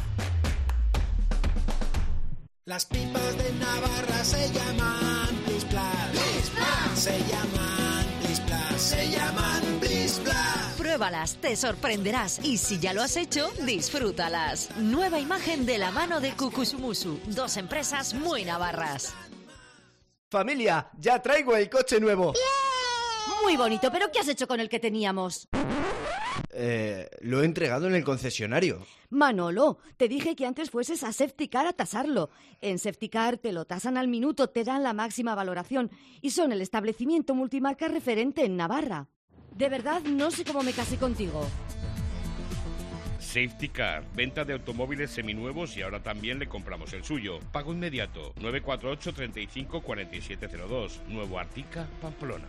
Las pipas de Navarra se llaman Blis Blas. Blis Blas. Se llaman Blis Blas. Se llaman Blis Blas. Pruébalas, te sorprenderás y si ya lo has hecho, disfrútalas. Nueva imagen de la mano de Cucusumusu, dos empresas muy navarras. Familia, ya traigo el coche nuevo. ¡Bien! Muy bonito, pero ¿qué has hecho con el que teníamos? Eh, lo he entregado en el concesionario. Manolo, te dije que antes fueses a Safetycar a tasarlo. En Safetycar te lo tasan al minuto, te dan la máxima valoración y son el establecimiento multimarca referente en Navarra. De verdad, no sé cómo me casé contigo. Safetycar, venta de automóviles seminuevos y ahora también le compramos el suyo. Pago inmediato, nueve cuatro ocho, treinta y cinco, cuarenta y siete cero dos. Nuevo Artica, Pamplona.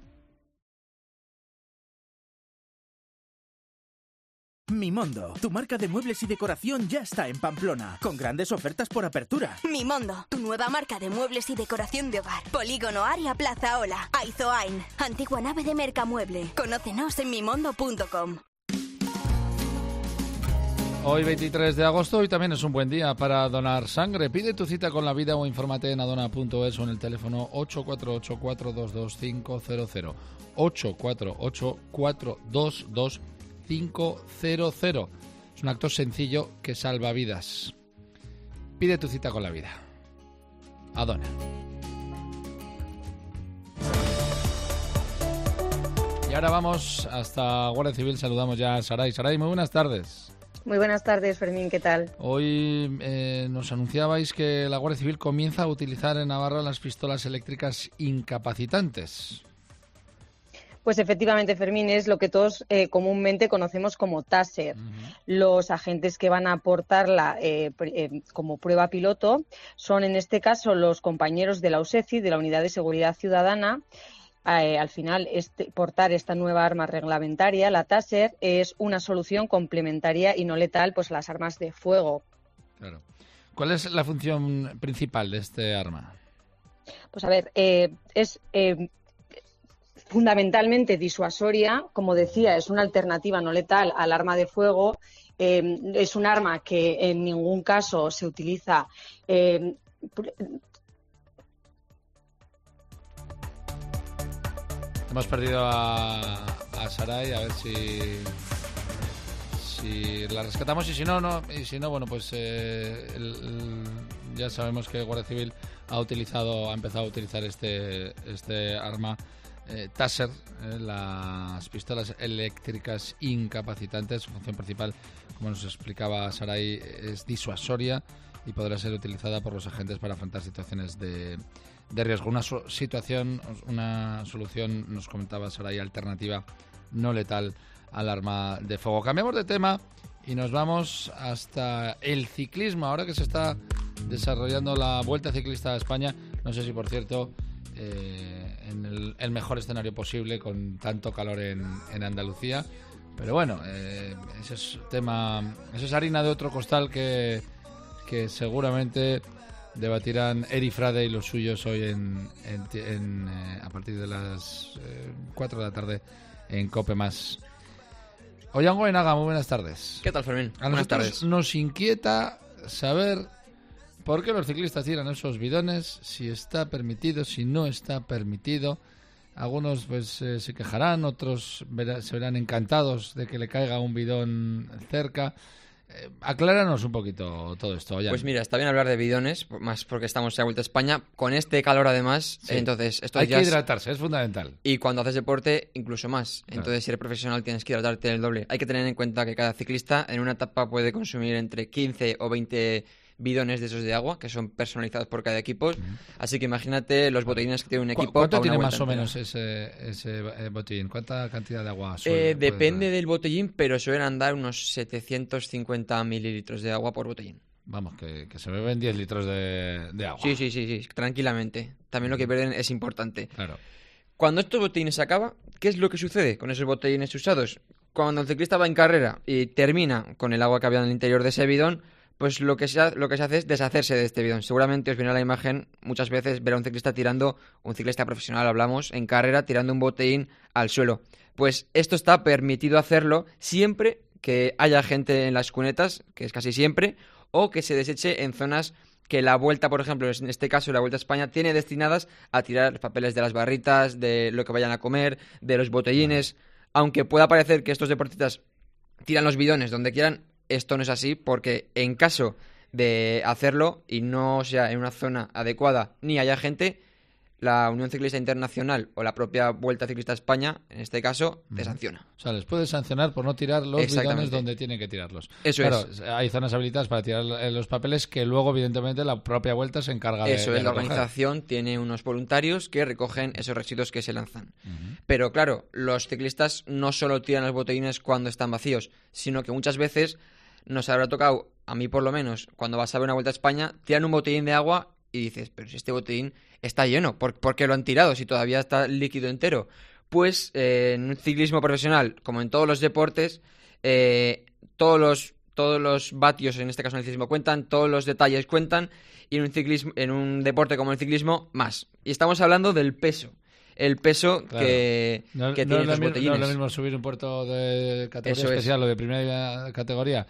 Mimondo, tu marca de muebles y decoración ya está en Pamplona, con grandes ofertas por apertura. Mimondo, tu nueva marca de muebles y decoración de hogar. Polígono Aria Plaza Ola, Aizoain, antigua nave de Mercamueble. Conócenos en mimondo punto com. Hoy veintitrés de agosto, hoy también es un buen día para donar sangre. Pide tu cita con la vida o infórmate en adona punto es o en el teléfono ocho cuatro ocho, cuatro dos dos, cinco cero cero. ocho cuatro ocho, cuatro dos dos, cinco cero cero. Es un acto sencillo que salva vidas. Pide tu cita con la vida. Adona. Y ahora vamos hasta Guardia Civil. Saludamos ya a Saray. Saray, muy buenas tardes. Muy buenas tardes, Fermín, ¿qué tal? Hoy eh, nos anunciabais que la Guardia Civil comienza a utilizar en Navarra las pistolas eléctricas incapacitantes. Pues efectivamente, Fermín, es lo que todos eh, comúnmente conocemos como taser. Uh-huh. Los agentes que van a aportarla eh, eh, como prueba piloto son, en este caso, los compañeros de la U S E C I, de la Unidad de Seguridad Ciudadana. Eh, al final, este, portar esta nueva arma reglamentaria, la taser, es una solución complementaria y no letal pues a las armas de fuego. Claro. ¿Cuál es la función principal de este arma? Pues a ver, eh, es eh, fundamentalmente disuasoria. Como decía, es una alternativa no letal al arma de fuego. Eh, es un arma que en ningún caso se utiliza... Eh, Hemos perdido a, a Saray, a ver si si la rescatamos y si no, no y si no, bueno, pues eh, el, el, ya sabemos que Guardia Civil ha utilizado, ha empezado a utilizar este este arma eh, taser, eh, las pistolas eléctricas incapacitantes. Su función principal, como nos explicaba Saray, es disuasoria y podrá ser utilizada por los agentes para afrontar situaciones de de riesgo. Una so- situación, una solución, nos comentaba Saray, alternativa no letal al arma de fuego. Cambiamos de tema y nos vamos hasta el ciclismo. Ahora que se está desarrollando la Vuelta Ciclista a España, no sé si, por cierto, eh, en el, el mejor escenario posible, con tanto calor en, en Andalucía, pero bueno, eh, ese es tema, eso es harina de otro costal que, que seguramente debatirán Eri Frade y los suyos hoy en, en, en eh, a partir de las eh, cuatro de la tarde en COPE Más. Ollán Goenaga, muy buenas tardes. ¿Qué tal, Fermín? A buenas nosotros tardes. Nos inquieta saber por qué los ciclistas tiran esos bidones, si está permitido, si no está permitido. Algunos pues eh, se quejarán, otros verá, se verán encantados de que le caiga un bidón cerca. Eh, acláranos un poquito todo esto, Ollán. Pues mira, está bien hablar de bidones, más porque estamos en la Vuelta a España. Con este calor, además, sí. entonces... Estos Hay días, que hidratarse, es fundamental. Y cuando haces deporte, incluso más. Claro. Entonces, si eres profesional, tienes que hidratarte el doble. Hay que tener en cuenta que cada ciclista en una etapa puede consumir entre quince o veinte bidones de esos de agua, que son personalizados por cada equipo. Uh-huh. Así que imagínate los botellines que tiene un equipo. ¿Cuánto tiene más entera? o menos ese, ese botellín? ¿Cuánta cantidad de agua suele? Eh, depende del botellín, pero suelen andar unos setecientos cincuenta mililitros de agua por botellín. Vamos, que, que se beben diez litros de, de agua. Sí, sí, sí, sí, tranquilamente. También lo que pierden es importante. Claro. Cuando estos botellines se acaban, ¿qué es lo que sucede con esos botellines usados? Cuando el ciclista va en carrera y termina con el agua que había en el interior de ese bidón, pues lo que se ha, lo que se hace es deshacerse de este bidón. Seguramente os viene a la imagen muchas veces ver a un ciclista tirando, un ciclista profesional hablamos, en carrera, tirando un botellín al suelo. Pues esto está permitido hacerlo siempre que haya gente en las cunetas, que es casi siempre, o que se deseche en zonas que la Vuelta, por ejemplo, en este caso la Vuelta a España, tiene destinadas a tirar los papeles de las barritas, de lo que vayan a comer, de los botellines. Aunque pueda parecer que estos deportistas tiran los bidones donde quieran, esto no es así, porque en caso de hacerlo y no sea en una zona adecuada ni haya gente, la Unión Ciclista Internacional o la propia Vuelta Ciclista España, en este caso, te sanciona. O sea, les puede sancionar por no tirar los bidones donde tienen que tirarlos. Eso claro, es. Hay zonas habilitadas para tirar los papeles que luego, evidentemente, la propia Vuelta se encarga de Eso es, de la recoger. organización tiene unos voluntarios que recogen esos residuos que se lanzan. Uh-huh. Pero claro, los ciclistas no solo tiran los botellines cuando están vacíos, sino que muchas veces nos habrá tocado, a mí por lo menos, cuando vas a ver una Vuelta a España, tiran un botellín de agua y dices, pero si este botellín está lleno, ¿por, ¿por qué lo han tirado si todavía está líquido entero? Pues eh, en un ciclismo profesional, como en todos los deportes, eh, todos los todos los vatios, en este caso en el ciclismo, cuentan, todos los detalles cuentan, y en un ciclismo, en un deporte como el ciclismo, más. Y estamos hablando del peso. El peso Claro. que, no, que no tienen es lo los mismo, botellines. No es lo mismo subir un puerto de categoría Eso es. especial o de primera categoría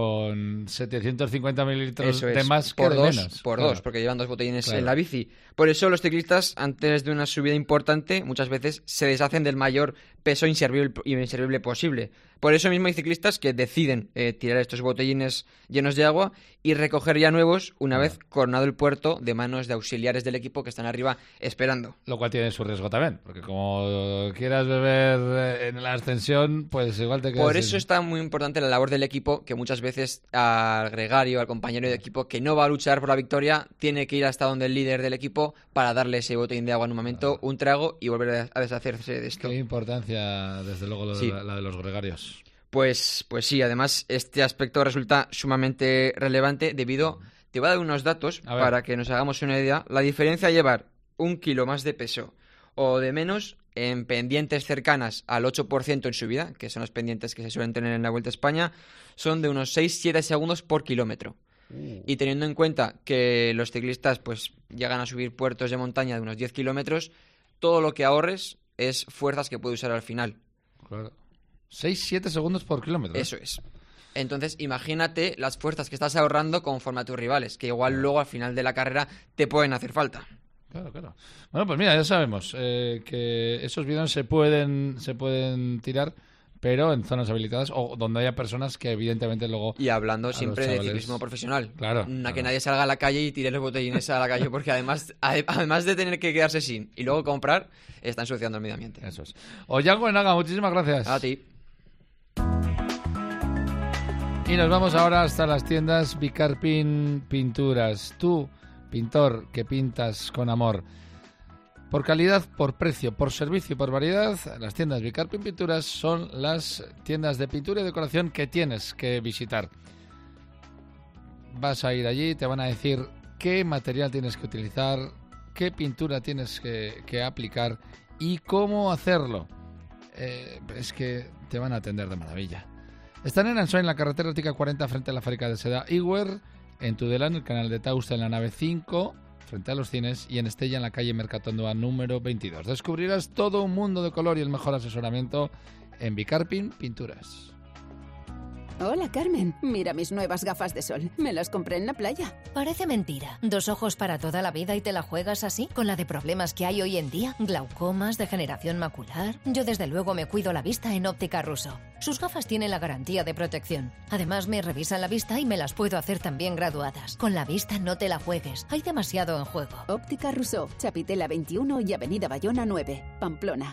con setecientos cincuenta mililitros Eso es, de más que por de dos, menos. por Claro. dos, porque llevan dos botellines Claro. en la bici. Por eso los ciclistas, antes de una subida importante, muchas veces se deshacen del mayor peso inservible, inservible posible. Por eso mismo hay ciclistas que deciden eh, tirar estos botellines llenos de agua y recoger ya nuevos una vez coronado el puerto de manos de auxiliares del equipo que están arriba esperando. Lo cual tiene su riesgo también, porque como quieras beber eh, en la ascensión, pues igual te quedas Por sin- eso está muy importante la labor del equipo, que muchas veces al gregario, al compañero de equipo que no va a luchar por la victoria, tiene que ir hasta donde el líder del equipo para darle ese botellín de agua en un momento, un trago y volver a- a deshacerse de esto. Qué importancia, desde luego, lo de Sí. la, la de los gregarios. Pues, pues sí, además este aspecto resulta sumamente relevante debido, te voy a dar unos datos A ver. para que nos hagamos una idea, la diferencia de llevar un kilo más de peso o de menos en pendientes cercanas al ocho por ciento en subida, que son las pendientes que se suelen tener en la Vuelta a España, son de unos seis a siete segundos por kilómetro. Y teniendo en cuenta que los ciclistas pues llegan a subir puertos de montaña de unos diez kilómetros, todo lo que ahorres es fuerzas que puedes usar al final. Claro. seis a siete segundos por kilómetro. ¿eh? Eso es. Entonces, imagínate las fuerzas que estás ahorrando conforme a tus rivales, que igual luego al final de la carrera te pueden hacer falta. Claro, claro. Bueno, pues mira, ya sabemos eh, que esos bidones se pueden, se pueden tirar, pero en zonas habilitadas o donde haya personas que evidentemente luego... Y hablando a los siempre de chavales- ciclismo profesional. Claro. Na- claro. Que nadie salga a la calle y tire los botellines a la calle, porque además, ade- además de tener que quedarse sin y luego comprar, está ensuciando el medio ambiente. Eso es. Ollán Naga, muchísimas gracias. A ti. Y nos vamos ahora hasta las tiendas Bicarpin Pinturas. Tú, pintor que pintas con amor. Por calidad, por precio, por servicio y por variedad, las tiendas Bicarpin Pinturas son las tiendas de pintura y decoración que tienes que visitar. Vas a ir allí, te van a decir qué material tienes que utilizar, qué pintura tienes que, que aplicar y cómo hacerlo. Eh, es que te van a atender de maravilla. Están en Ansoa, en la carretera Ártica cuarenta, frente a la fábrica de seda Iwer, en Tudela, en el canal de Tausta, en la nave cinco, frente a los cines, y en Estella, en la calle Mercatondua número veintidós. Descubrirás todo un mundo de color y el mejor asesoramiento en Bicarpin Pinturas. Hola, Carmen. Mira mis nuevas gafas de sol. Me las compré en la playa. Parece mentira. ¿Dos ojos para toda la vida y te la juegas así? ¿Con la de problemas que hay hoy en día? ¿Glaucomas, degeneración macular? Yo desde luego me cuido la vista en Óptica Russo. Sus gafas tienen la garantía de protección. Además me revisan la vista y me las puedo hacer también graduadas. Con la vista no te la juegues. Hay demasiado en juego. Óptica Rousseau, Chapitela veintiuno y Avenida Bayona nueve, Pamplona.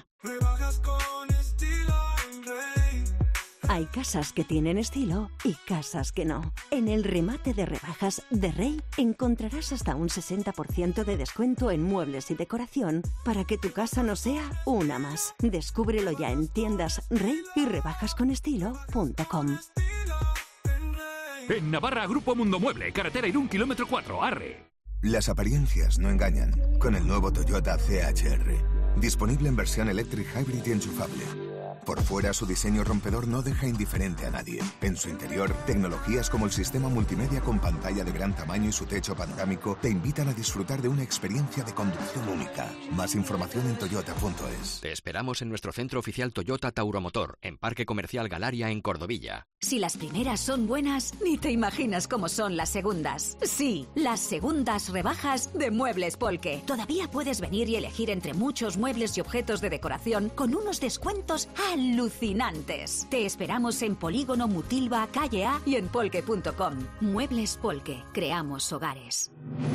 Hay casas que tienen estilo y casas que no. En el remate de rebajas de Rey encontrarás hasta un sesenta por ciento de descuento en muebles y decoración para que tu casa no sea una más. Descúbrelo ya en tiendas Rey y rebajas con estilo punto com. En Navarra, Grupo Mundo Mueble, carretera Irún, kilómetro cuatro, Arre. Las apariencias no engañan. Con el nuevo Toyota C H R. Disponible en versión Electric Hybrid y enchufable. Por fuera, su diseño rompedor no deja indiferente a nadie. En su interior, tecnologías como el sistema multimedia con pantalla de gran tamaño y su techo panorámico te invitan a disfrutar de una experiencia de conducción única. Más información en toyota punto es. Te esperamos en nuestro centro oficial Toyota Tauromotor, en Parque Comercial Galaria, en Cordovilla. Si las primeras son buenas, ni te imaginas cómo son las segundas. Sí, las segundas rebajas de Muebles Polke. Todavía puedes venir y elegir entre muchos muebles y objetos de decoración con unos descuentos alucinantes. Te esperamos en Polígono Mutilva, Calle A y en polke punto com. Muebles Polke. Creamos hogares.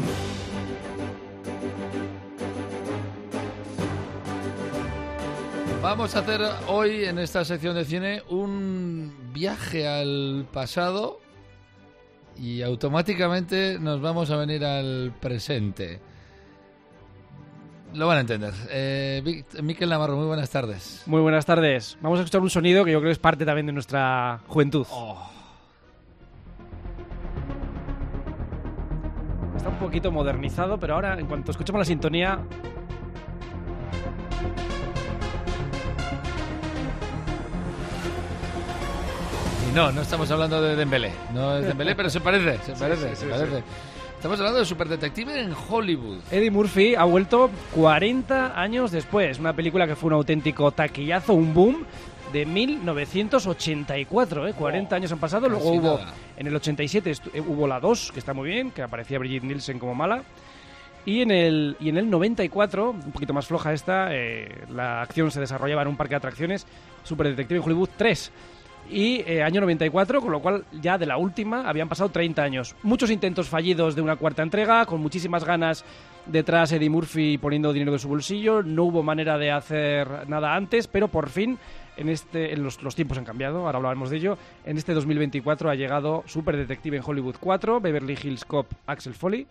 Vamos a hacer hoy en esta sección de cine un viaje al pasado y automáticamente nos vamos a venir al presente. Lo van a entender. Eh, Miquel Navarro, muy buenas tardes. Muy buenas tardes. Vamos a escuchar un sonido que yo creo que es parte también de nuestra juventud. Oh. Está un poquito modernizado, pero ahora en cuanto escuchemos la sintonía... No, no estamos hablando de Dembélé. No es Dembélé, pero se parece, se parece, sí, sí, se sí, parece. Sí. Estamos hablando de Superdetective en Hollywood. Eddie Murphy ha vuelto cuarenta años después. Una película que fue un auténtico taquillazo, un boom, de mil novecientos ochenta y cuatro. ¿eh? cuarenta oh, años han pasado. Luego hubo, nada. En el ochenta y siete hubo la dos, que está muy bien, que aparecía Brigitte Nielsen como mala. Y en el, y en el noventa y cuatro, un poquito más floja esta, eh, la acción se desarrollaba en un parque de atracciones, Superdetective en Hollywood tres. Y eh, año noventa y cuatro, con lo cual ya de la última habían pasado treinta años. Muchos intentos fallidos de una cuarta entrega, con muchísimas ganas detrás Eddie Murphy poniendo dinero de su bolsillo. No hubo manera de hacer nada antes, pero por fin, en este, en los, los tiempos han cambiado, ahora hablaremos de ello. En este dos mil veinticuatro ha llegado Superdetective en Hollywood cuatro, Beverly Hills Cop, Axel Foley.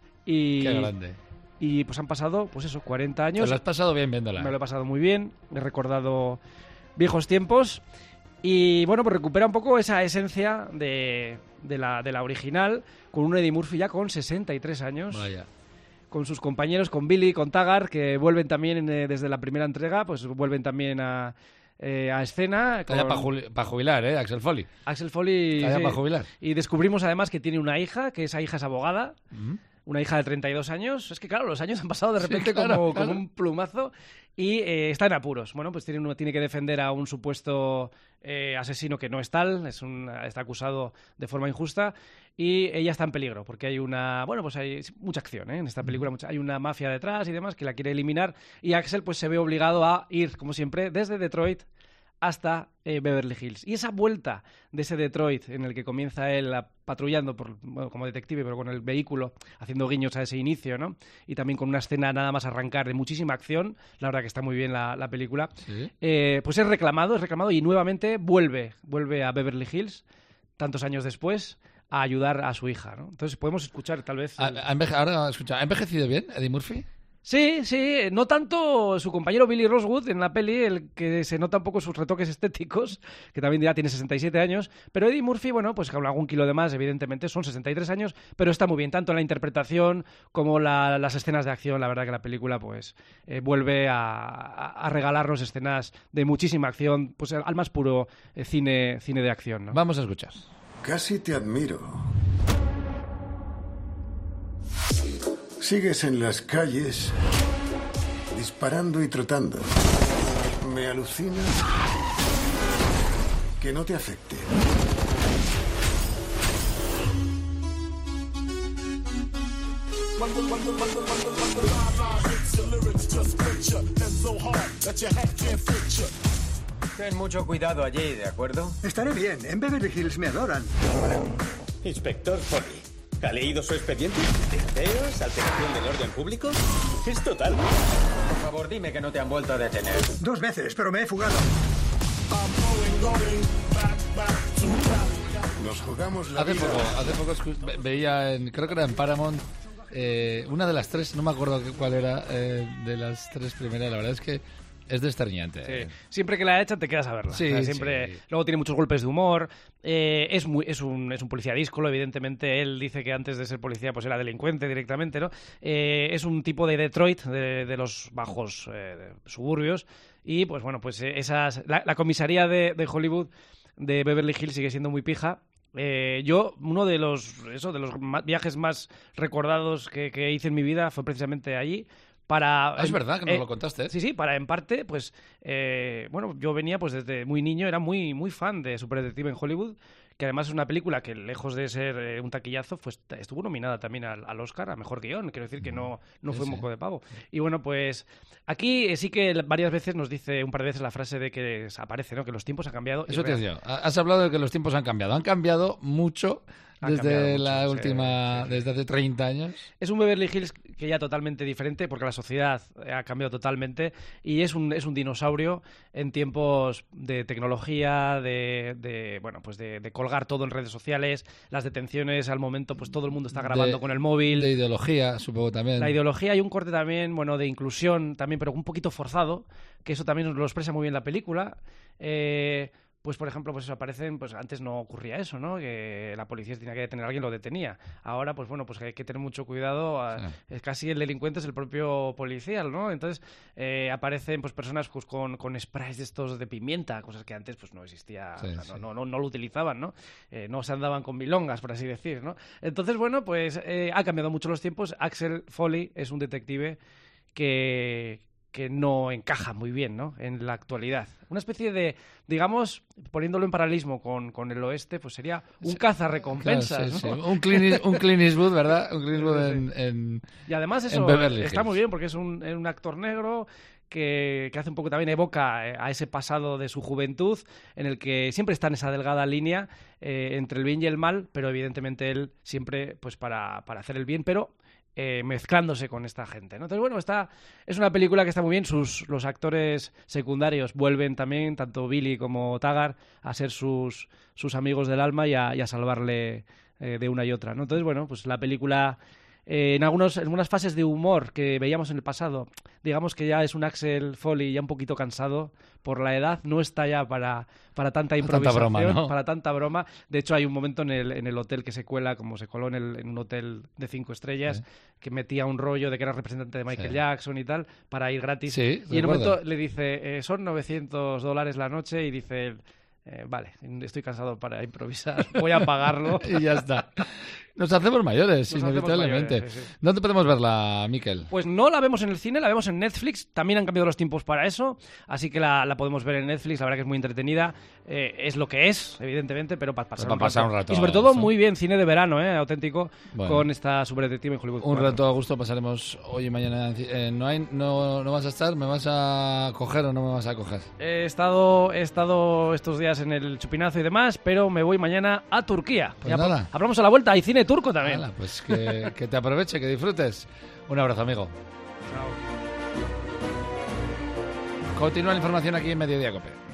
Y, ¡qué grande! Y pues han pasado, pues eso, cuarenta años. ¿Te lo has pasado bien viéndola? Me lo he pasado muy bien, he recordado viejos tiempos. Y bueno, pues recupera un poco esa esencia de, de, la, de la original, con un Eddie Murphy ya con sesenta y tres años. Vaya. Con sus compañeros, con Billy, con Taggart, que vuelven también eh, desde la primera entrega, pues vuelven también a, eh, a escena. Con... para juli- pa jubilar, ¿eh? Axel Foley. Axel Foley, sí. para jubilar. Y descubrimos además que tiene una hija, que esa hija es abogada. Mm-hmm. Una hija de treinta y dos años. Es que claro, los años han pasado de repente sí, claro, como, claro. como un plumazo. Y eh, está en apuros. Bueno, pues tiene, tiene que defender a un supuesto eh, asesino que no es tal, es un, está acusado de forma injusta, y ella está en peligro, porque hay una... Bueno, pues hay mucha acción ¿eh? en esta película, mucha, hay una mafia detrás y demás que la quiere eliminar, y Axel pues se ve obligado a ir, como siempre, desde Detroit hasta eh, Beverly Hills. Y esa vuelta de ese Detroit en el que comienza él a, patrullando por, bueno, como detective, pero con el vehículo, haciendo guiños a ese inicio, ¿no? Y también con una escena nada más arrancar de muchísima acción, la verdad que está muy bien la, la película. ¿Sí? Eh, pues es reclamado, es reclamado y nuevamente vuelve, vuelve a Beverly Hills, tantos años después, a ayudar a su hija, ¿no? Entonces podemos escuchar tal vez... El... ¿Ha, enveje- ahora, escucha, ¿ha envejecido bien Eddie Murphy? Sí, sí, no tanto su compañero Billy Rosewood en la peli, el que se nota un poco sus retoques estéticos, que también ya tiene sesenta y siete años, pero Eddie Murphy, bueno, pues con algún kilo de más, evidentemente, son sesenta y tres años, pero está muy bien, tanto en la interpretación como la, las escenas de acción. La verdad que la película, pues, eh, vuelve a, a regalarnos escenas de muchísima acción, pues al más puro eh, cine, cine de acción, ¿no? Vamos a escuchar. Casi te admiro. Sigues en las calles, disparando y trotando. Me alucina que no te afecte. Ten mucho cuidado allí, ¿de acuerdo? Estaré bien. En Beverly Hills me adoran. Inspector Foley, ¿ha leído su expediente? ¿Tiroteos? ¿Alteración del orden público? Es total. Por favor, dime que no te han vuelto a detener. Dos veces, pero me he fugado. Nos jugamos la hace vida. Poco, hace poco escu- veía, en, creo que era en Paramount, eh, una de las tres, no me acuerdo cuál era, eh, de las tres primeras. La verdad es que Es desternillante. Sí. Siempre que la echan te quedas a verla. Sí, o sea, siempre... sí. Luego tiene muchos golpes de humor. Eh, es, muy, es, un, es un policía díscolo, evidentemente. Él dice que antes de ser policía pues era delincuente directamente, ¿no? Eh, es un tipo de Detroit, de, de los bajos eh, suburbios. Y pues bueno, pues esas... La, la comisaría de, de Hollywood, de Beverly Hills, sigue siendo muy pija. Eh, yo, uno de los, eso, de los viajes más recordados que, que hice en mi vida fue precisamente allí. Para, ah, es verdad que nos eh, lo contaste. ¿eh? Sí, sí, para en parte, pues, eh, bueno, yo venía pues desde muy niño, era muy, muy fan de Super Detective en Hollywood, que además es una película que, lejos de ser eh, un taquillazo, pues estuvo nominada también al, al Oscar, a Mejor Guión, quiero decir que no, no fue sí, moco sí. de pavo. Y bueno, pues aquí eh, sí que varias veces nos dice, un par de veces la frase de que aparece, ¿no? Que los tiempos han cambiado. Eso te decía, has hablado de que los tiempos han cambiado. Han cambiado mucho Han desde cambiado la mucho, última, sí, sí. desde hace treinta años. Es un Beverly Hills que ya totalmente diferente porque la sociedad ha cambiado totalmente y es un, es un dinosaurio en tiempos de tecnología, de, de bueno, pues de, de colgar todo en redes sociales, las detenciones al momento, pues todo el mundo está grabando De- con el móvil. De ideología, supongo también. La ideología y un corte también, bueno, de inclusión también, pero un poquito forzado, que eso también nos lo expresa muy bien la película. Eh, pues, por ejemplo, pues eso aparecen, pues antes no ocurría eso, ¿no? Que la policía tenía que detener a alguien, lo detenía. Ahora, pues bueno, pues hay que tener mucho cuidado. A, Sí. es casi el delincuente es el propio policial, ¿no? Entonces eh, aparecen pues personas pues con, con sprays de estos de pimienta, cosas que antes pues no existía, Sí, o sea, sí. no, no, no, no lo utilizaban, ¿no? Eh, no se andaban con milongas, por así decir, ¿no? Entonces, bueno, pues eh, ha cambiado mucho los tiempos. Axel Foley es un detective que, que no encaja muy bien, ¿no? En la actualidad. Una especie de, digamos, poniéndolo en paralelismo con, con el oeste, pues sería un cazarrecompensas, Claro, sí, ¿no? sí. Un Clint, East- un Clint Eastwood, ¿verdad? Un Clint Eastwood en, en- Y además en eso Beverly está Hills. muy bien porque es un, es un actor negro que, que hace un poco también evoca eh, a ese pasado de su juventud en el que siempre está en esa delgada línea eh, entre el bien y el mal, pero evidentemente él siempre pues para, para hacer el bien, pero eh, mezclándose con esta gente, ¿no? Entonces, bueno, está, es una película que está muy bien. Sus, los actores secundarios vuelven también, tanto Billy como Taggart, a ser sus, sus amigos del alma y a, y a salvarle eh, de una y otra, ¿no? Entonces, bueno, pues la película... Eh, en, algunos, en algunas fases de humor que veíamos en el pasado, digamos que ya es un Axel Foley ya un poquito cansado por la edad, no está ya para, para tanta Para tanta improvisación, broma, ¿no? para tanta broma. De hecho, hay un momento en el, en el hotel que se cuela, como se coló en, el, en un hotel de cinco estrellas, Sí. que metía un rollo de que era representante de Michael Sí. Jackson y tal, para ir gratis. Sí, y en un recuerdo. momento le dice, eh, son novecientos dólares la noche, y dice él, eh, vale, estoy cansado para improvisar, voy a pagarlo. Y ya está. Nos hacemos mayores, Nos hacemos inevitablemente. mayores, sí, sí. ¿Dónde podemos verla, Miquel? Pues no la vemos en el cine, la vemos en Netflix. También han cambiado los tiempos para eso, así que la, la podemos ver en Netflix. La verdad que es muy entretenida. Eh, es lo que es, evidentemente, pero para pasar, Para un, pasar rato. un rato Y sobre a todo gusto. muy bien, cine de verano, ¿eh? Auténtico, Bueno. con esta Super Detective en Hollywood. Un cuatro. rato a gusto pasaremos hoy y mañana. Eh, no, hay, no, ¿No vas a estar? ¿Me vas a coger o no me vas a coger? He estado, he estado estos días en el chupinazo y demás, pero me voy mañana a Turquía. Pues Ya nada. hablamos a la vuelta, hay cine turco también. Hala, pues que, que te aproveche, que disfrutes. Un abrazo, amigo. Continúa la información aquí en Mediodía Cope.